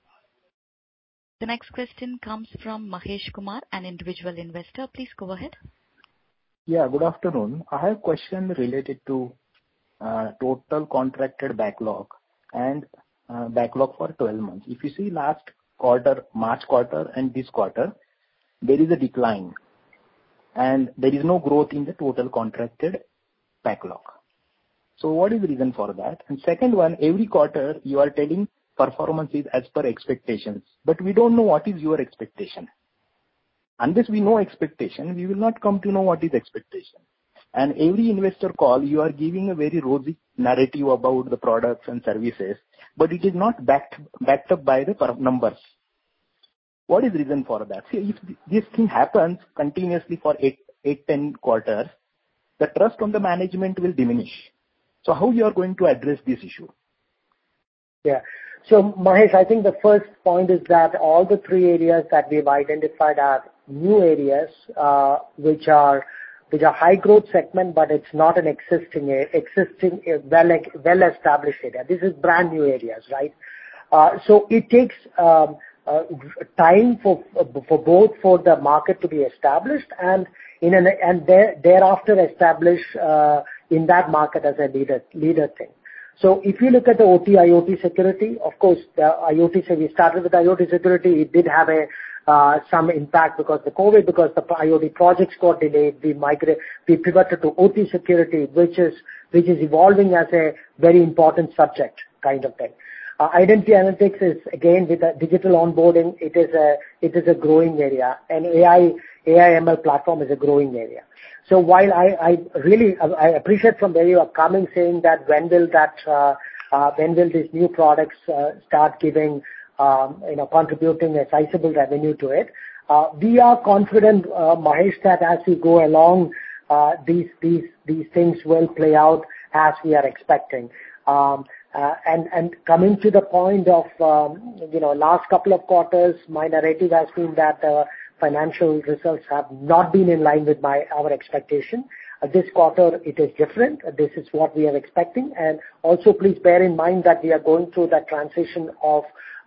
The next question comes from Mahesh Kumar, an individual investor. Please go ahead. Yeah, good afternoon. I have a question related to total contracted backlog and backlog for 12 months. If you see last quarter, March quarter and this quarter, there is a decline and there is no growth in the total contracted backlog. So what is the reason for that? And second one, every quarter you are telling performance is as per expectations, but we don't know what is your expectation. Unless we know expectation, we will not come to know what is expectation. And every investor call, you are giving a very rosy narrative about the products and services, but it is not backed up by the numbers. What is the reason for that? See, if this thing happens continuously for 8-10 quarters, the trust on the management will diminish. So how you are going to address this issue? Yeah. So Mahesh, I think the first point is that all the 3 areas that we've identified are new areas, which are high growth segment, but it's not an existing well established area. This is brand new areas, right? So it takes time for both for the market to be established and thereafter establish in that market as a leader thing. So if you look at the OT IoT security, of course, we started with IoT security. It did have some impact because the IoT projects got delayed. We pivoted to OT security, which is evolving as a very important subject kind of thing. Identity analytics is again with the digital onboarding. It is a growing area, and AI ML platform is a growing area. So while I appreciate from where you are coming, saying that when will these new products start giving contributing a sizable revenue to it? We are confident, Mahesh, that as we go along, these things will play out as we are expecting. And coming to the point of last couple of quarters, my narrative has been that financial results have not been in line with our expectation. This quarter it is different. This is what we are expecting. And also please bear in mind that we are going through that transition of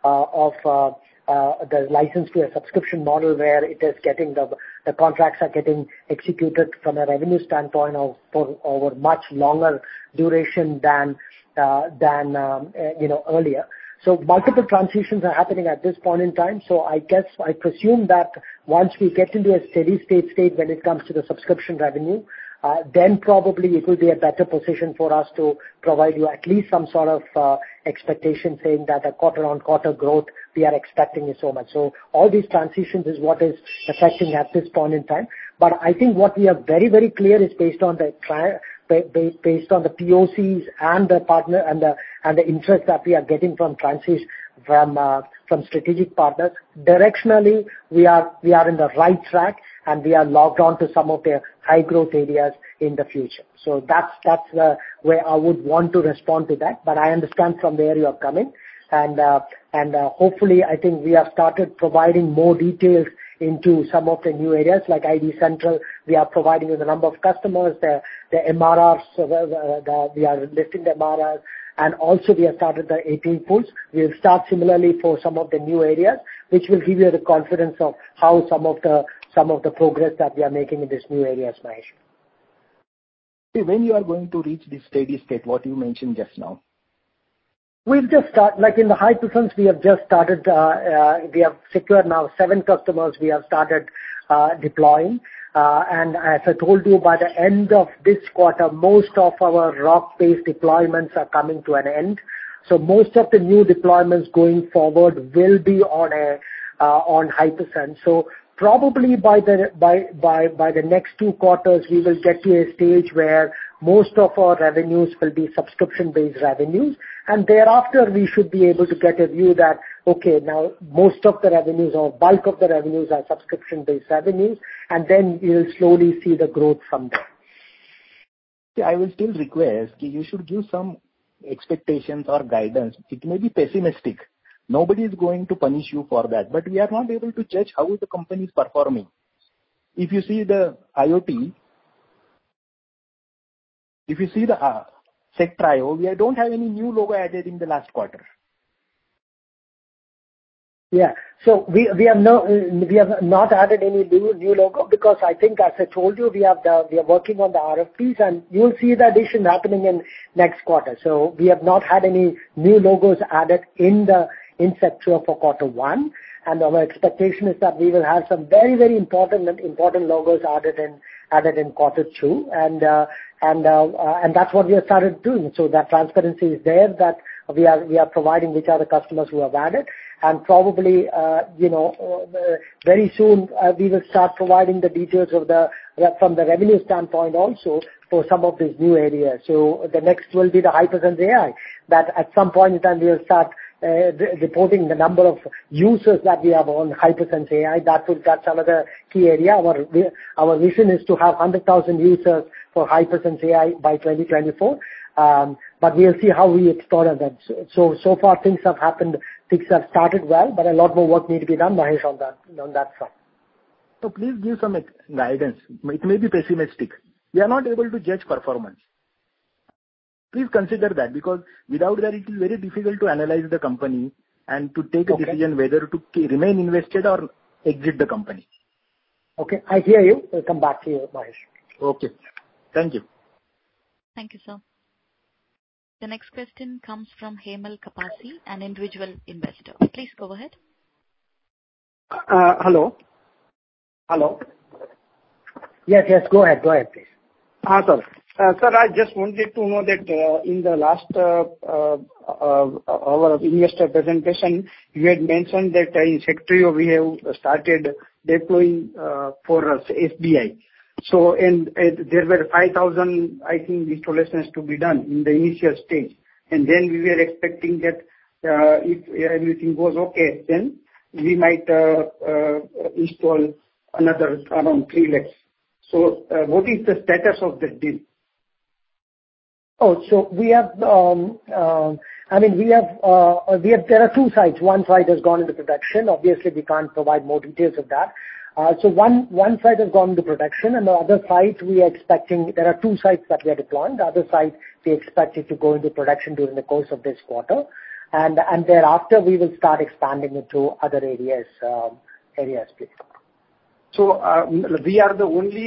the license to a subscription model where it is getting the contracts are getting executed from a revenue standpoint over much longer duration than earlier. So multiple transitions are happening at this point in time. So I presume that once we get into a steady state when it comes to the subscription revenue, then probably it will be a better position for us to provide you at least some sort of expectation saying that a quarter-on-quarter growth we are expecting is so much. So all these transitions is what is affecting at this point in time. But I think what we are very, very clear is based on the POCs and the partner and the interest that we are getting from strategic partners. Directionally, we are in the right track, and we are logged on to some of the high growth areas in the future. So that's the way I would want to respond to that. But I understand from where you are coming, and hopefully I think we have started providing more details into some of the new areas like ID Central. We are providing you the number of customers, the MRRs, we are listing the MRRs, and also we have started the AP pools. We'll start similarly for some of the new areas, which will give you the confidence of how some of the progress that we are making in these new areas, Mahesh. When you are going to reach this steady state, what you mentioned just now? We've just started, like in the Hypersons, we have just started, we have secured now 7 customers we have started deploying. And as I told you, by the end of this quarter, most of our ROC-based deployments are coming to an end. So most of the new deployments going forward will be on Hypersons. So probably by the next 2 quarters, we will get to a stage where most of our revenues will be subscription-based revenues, and thereafter we should be able to get a view that, okay, now most of the revenues or bulk of the revenues are subscription-based revenues, and then you will slowly see the growth from there. I will still request you should give some expectations or guidance. It may be pessimistic. Nobody is going to punish you for that, but we are not able to judge how the company is performing. If you see the IoT, if you see the Sectrio, we don't have any new logo added in the last quarter. Yeah. So we have not added any new logo because I think, as I told you, we are working on the RFPs, and you will see the addition happening in next quarter. So we have not had any new logos added in Sectrio for quarter 1, and our expectation is that we will have some very, very important logos added in quarter 2, and that's what we have started doing. So that transparency is there, that we are providing which are the customers who have added, and probably very soon we will start providing the details from the revenue standpoint also for some of these new areas. So the next will be the Hypersons AI, that at some point in time we will start reporting the number of users that we have on Hypersons AI. That's another key area. Our vision is to have 100,000 users for Hypersons AI by 2024. But we'll see how we explore that. So far things have happened, things have started well, but a lot more work need to be done, Mahesh, on that front. So please give some guidance. It may be pessimistic. We are not able to judge performance. Please consider that, because without that it is very difficult to analyze the company and to take a decision whether to remain invested or exit the company. Okay, I hear you. We'll come back to you, Mahesh. Okay. Thank you. Thank you, sir. The next question comes from Hemal Kapasi, an individual investor. Please go ahead. Hello. Yes, go ahead, please. Sir. Sir, I just wanted to know that in the last our investor presentation, you had mentioned that in Sectrio we have started deploying for SBI. So, and there were 5,000, I think, installations to be done in the initial stage. And then we were expecting that if everything goes okay, then we might install another around 3 lakhs. So, what is the status of that deal? Oh, so we have, there are 2 sites. One site has gone into production. Obviously, we can't provide more details of that. So one site has gone into production, and the other site we are expecting. There are 2 sites that we are deploying. The other site we expect it to go into production during the course of this quarter, and thereafter we will start expanding into other areas, please. So we are the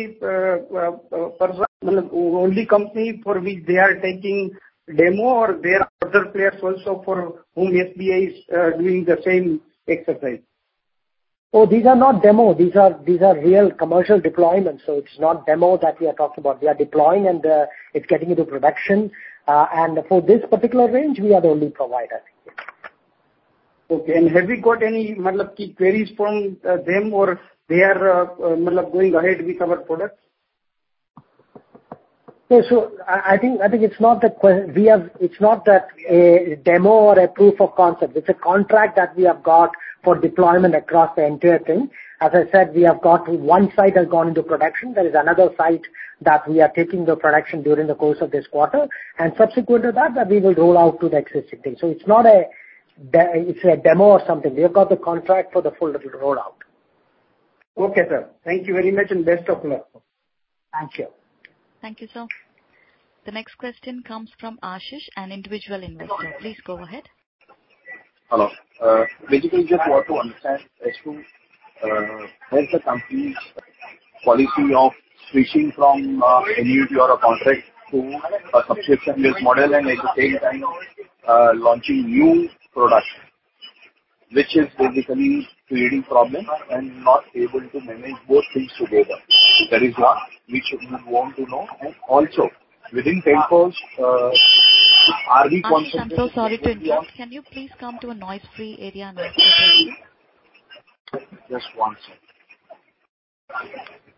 only company for which they are taking demo, or there are other players also for whom SBI is doing the same exercise? Oh, these are not demo. These are real commercial deployments. So it's not demo that we are talking about. We are deploying and it's getting into production. And for this particular range, we are the only provider. Okay. And have we got any key queries from them, or they are going ahead with our products? Yeah, so I think it's not that it's not that a demo or a proof of concept. It's a contract that we have got for deployment across the entire thing. As I said, we have got one site has gone into production. There is another site that we are taking the production during the course of this quarter, and subsequent to that we will roll out to the existing thing. So it's not it's a demo or something. We have got the contract for the full rollout. Okay, sir. Thank you very much and best of luck. Thank you. Thank you, sir. The next question comes from Ashish, an individual investor. Please go ahead. Hello. Basically, just want to understand as to has the company's policy of switching from annuity or a contract to a subscription-based model, and at the same time launching new products, which is basically creating problems and not able to manage both things together. That is one which we want to know. And also, within telcos, are we Ashish, I'm so sorry to interrupt. Can you please come to a noise-free area now? Just one second.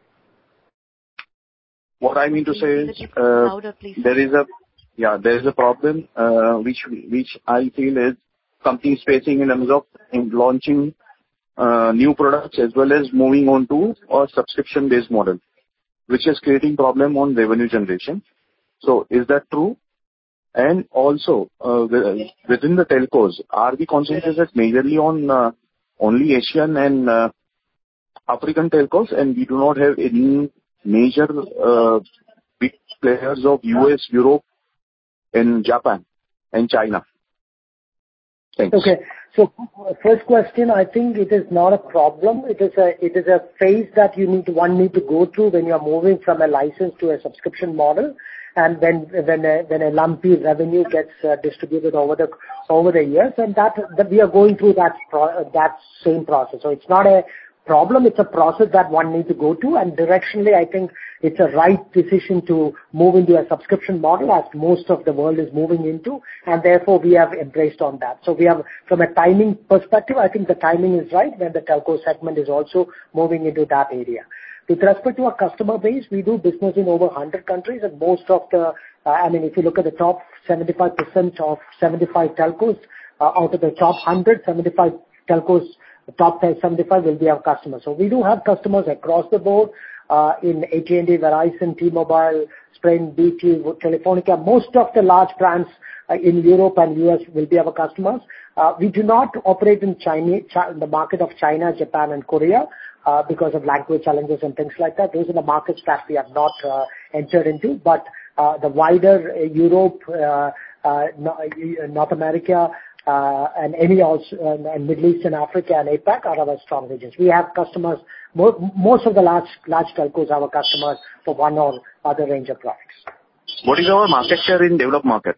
What I mean to say is, louder, please. there is a problem which I feel is companies facing in terms of launching new products as well as moving on to a subscription-based model, which is creating problem on revenue generation. So is that true? And also, within the telcos, are we concentrated majorly on only Asian and African telcos, and we do not have any major big players of US, Europe, and Japan and China? Thanks. Okay. So first question, I think it is not a problem. It is a phase that one need to go through when you are moving from a license to a subscription model, and when a lumpy revenue gets distributed over the years, and that we are going through that same process. So it's not a problem. It's a process that one needs to go to, and directionally, I think it's a right decision to move into a subscription model, as most of the world is moving into, and therefore we have embraced on that. So we have, from a timing perspective, I think the timing is right when the telco segment is also moving into that area. With respect to our customer base, we do business in over 100 countries, and most of the, if you look at the top 75% of 75 telcos, out of the top 100, 75 telcos, the top 75 will be our customers. So we do have customers across the board in AT&T, Verizon, T-Mobile, Sprint, BT, Telefonica. Most of the large brands in Europe and US will be our customers. We do not operate in the market of China, Japan, and Korea because of language challenges and things like that. Those are the markets that we have not entered into. But the wider Europe, North America, and and Middle East and Africa and APAC are our strong regions. We have customers. Most of the large telcos are our customers for one or other range of products. What is our market share in developed market?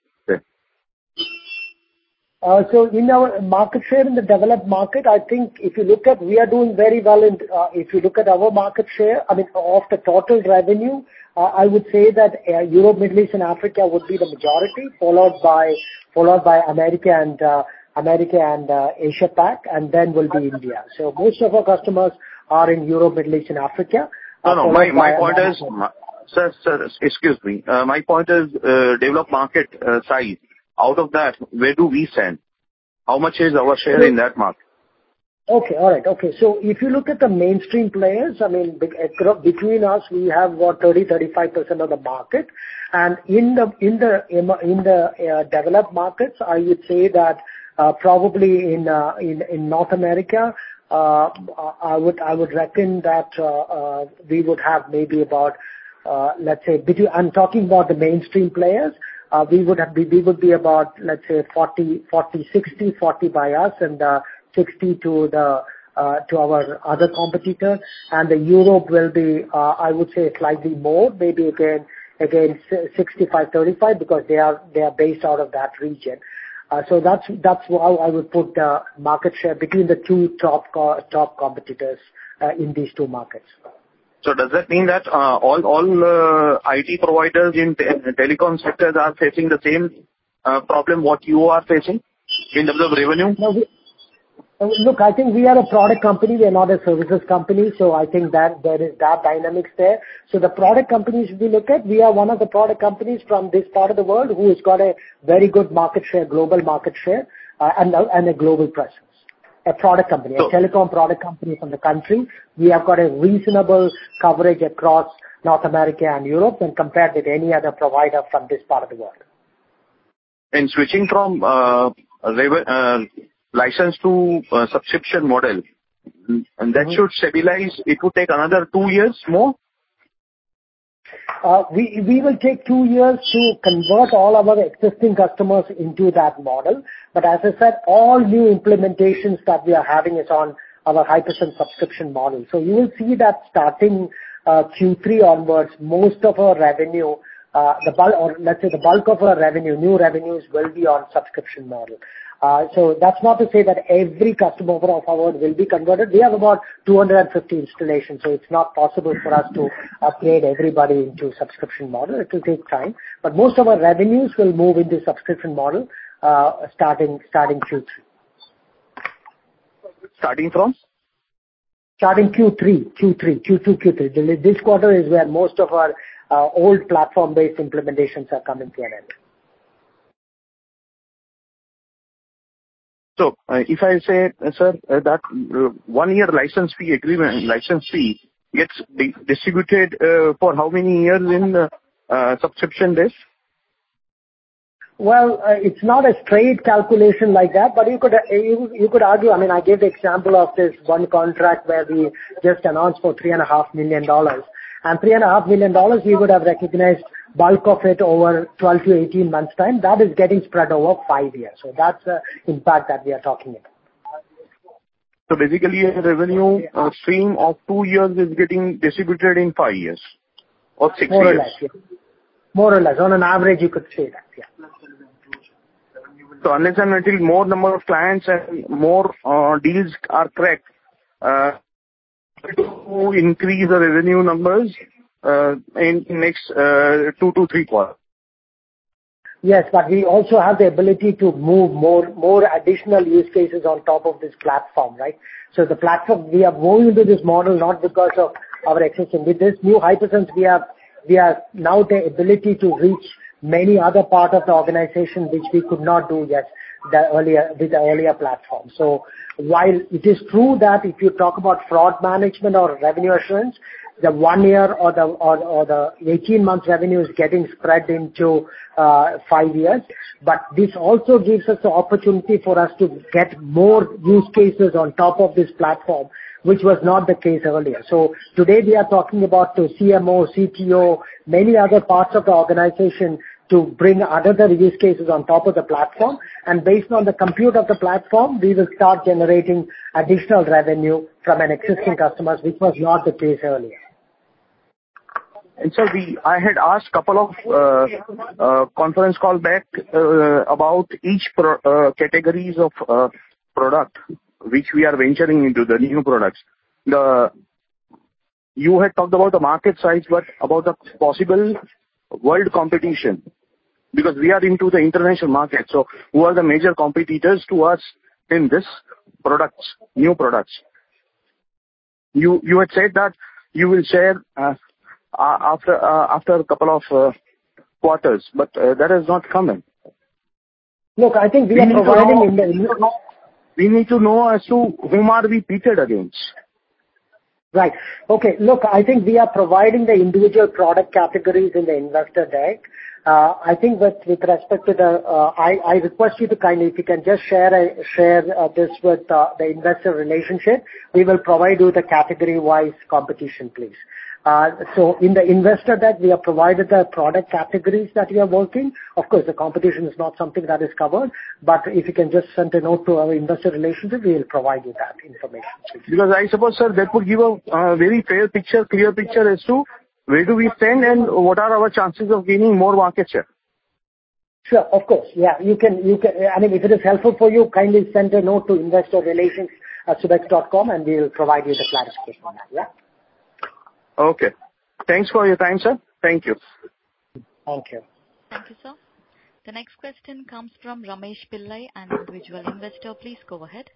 So in our market share in the developed market, I think if you look at, we are doing very well if you look at our market share, of the total revenue, I would say that Europe, Middle East and Africa would be the majority, followed by America and Asia Pac, and then will be India. So most of our customers are in Europe, Middle East and Africa. No, my point is, sir, excuse me. My point is, developed market size. Out of that, where do we stand? How much is our share in that market? Okay, all right. Okay, so if you look at the mainstream players, between us, we have about 30-35% of the market, and in the developed markets, I would say that probably in North America, I would reckon that we would have maybe about let's say I'm talking about the mainstream players. We would be about, let's say 40-60, 40 by us and 60 to our other competitor. And the Europe will be, I would say slightly more, maybe again 65-35, because they are based out of that region. So that's how I would put market share between the two top competitors in these two markets. So does that mean that all IT providers in telecom sectors are facing the same problem what you are facing in terms of revenue? No, look, I think we are a product company. We are not a services company. So I think that there is that dynamics there. So the product companies we look at, we are one of the product companies from this part of the world who has got a very good market share, global market share, and a global presence. A product company, a telecom product company from the country. We have got a reasonable coverage across North America and Europe when compared with any other provider from this part of the world. And switching from license to subscription model, and that should stabilize. It would take another 2 years more? We will take 2 years to convert all our existing customers into that model. But as I said, all new implementations that we are having is on our 100% subscription model. So you will see that starting Q3 onwards, most of our revenue, the bulk of our revenue, new revenues will be on subscription model. So that's not to say that every customer of ours will be converted. We have about 250 installations, so it's not possible for us to upgrade everybody into subscription model. It will take time, but most of our revenues will move into subscription model starting Q3. Starting from? Starting Q3. This quarter is where most of our old platform-based implementations are coming to an end. So, if I say, sir, that 1 year license fee gets distributed for how many years in subscription base? Well, it's not a straight calculation like that, but you could argue. I mean, I gave the example of this one contract where we just announced for $3.5 million. And $3.5 million, we would have recognized bulk of it over 12 to 18 months time. That is getting spread over 5 years. So that's the impact that we are talking about. So basically, a revenue stream of 2 years is getting distributed in 5 years or 6 years. More or less, yeah. More or less. On an average, you could say that, yeah. So unless and until more number of clients and more deals are cracked, to increase the revenue numbers in next 2 to 3 quarters. Yes, but we also have the ability to move more additional use cases on top of this platform, right? So the platform, we are moving into this model not because of our existing. With this new Hypersense, we have now the ability to reach many other parts of the organization which we could not do yet with the earlier platform. So while it is true that if you talk about fraud management or revenue assurance, the 1 year or the 18 months revenue is getting spread into 5 years, but this also gives us the opportunity for us to get more use cases on top of this platform, which was not the case earlier. So today we are talking about the CMO, CTO, many other parts of the organization to bring other use cases on top of the platform. And based on the compute of the platform, we will start generating additional revenue from an existing customers, which was not the case earlier. And so I had asked couple of conference call back about each categories of product which we are venturing into, the new products. You had talked about the market size, but about the possible world competition, because we are into the international market. So who are the major competitors to us in this products, new products? You had said that you will share after a couple of quarters, but that has not come in. Look, I think we are providing we need to know as to whom are we pitted against. Right. Okay. Look, I think we are providing the individual product categories in the investor deck. I think with respect to I request you to kindly, if you can just share this with the investor relationship, we will provide you the category-wise competition, please. So in the investor deck, we have provided the product categories that we are working. Of course, the competition is not something that is covered, but if you can just send a note to our investor relationship, we will provide you that information, please. Because I suppose, sir, that would give a very clear picture as to where do we stand and what are our chances of gaining more market share. Sure, of course. Yeah, you can. I mean, if it is helpful for you, kindly send a note to investorrelations@subex.com, and we will provide you the clarification on that. Yeah. Okay. Thanks for your time, sir. Thank you. Thank you. Thank you, sir. The next question comes from Ramesh Pillai, an individual investor. Please go ahead.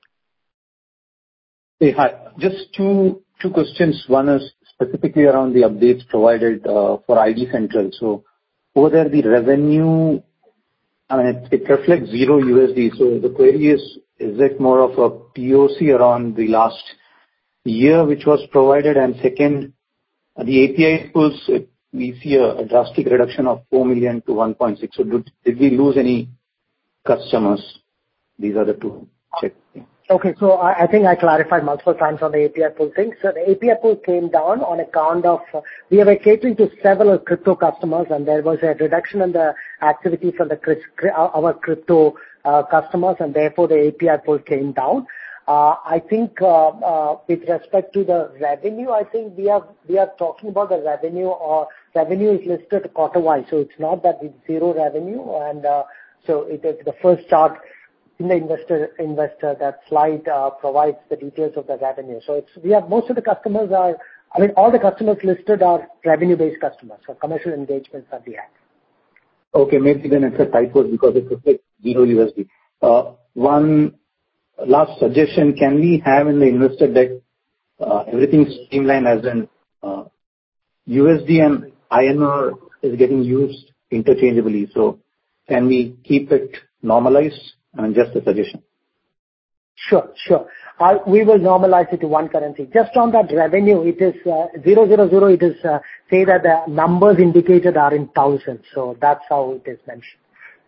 Hey, hi. Just two questions. One is specifically around the updates provided for ID Central. So over there, the revenue, I mean, it reflects $0. So the query is it more of a POC around the last year which was provided? And second, the API pulls, we see a drastic reduction of 4 million to 1.6. So did we lose any customers? These are the two checks. Okay, so I think I clarified multiple times on the API pull thing. So the API pull came down on account of we were catering to several crypto customers, and there was a reduction in the activity from our crypto customers, and therefore the API pull came down. I think with respect to the revenue, I think we are talking about the revenue, or revenue is listed quarter-wise, so it's not that it's zero revenue. And so it is the first chart in the investor that slide provides the details of the revenue. So we have most of the customers are, I mean, all the customers listed are revenue-based customers, so commercial engagements that we have. Okay, maybe then it's a typo because it reflects $0. One last suggestion, can we have in the investor deck everything streamlined as in USD and INR is getting used interchangeably. So can we keep it normalized? I mean, just a suggestion. Sure. We will normalize it to one currency. Just on that revenue, it is 000. It is say that the numbers indicated are in thousands. So that's how it is mentioned.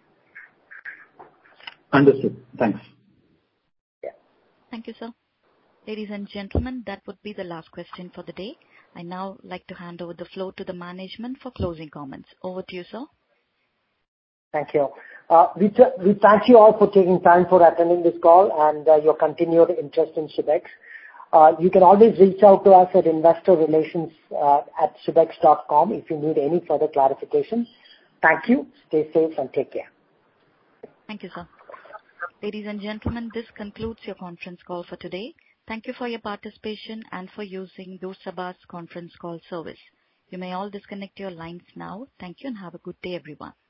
Understood. Thanks. Yeah. Thank you, sir. Ladies and gentlemen, that would be the last question for the day. I now like to hand over the floor to the management for closing comments. Over to you, sir. Thank you. We thank you all for taking time for attending this call and your continued interest in Subex. You can always reach out to us at investorrelations@subex.com if you need any further clarifications. Thank you. Stay safe and take care. Thank you, sir. Ladies and gentlemen, this concludes your conference call for today. Thank you for your participation and for using DoStab's conference call service. You may all disconnect your lines now. Thank you and have a good day, everyone.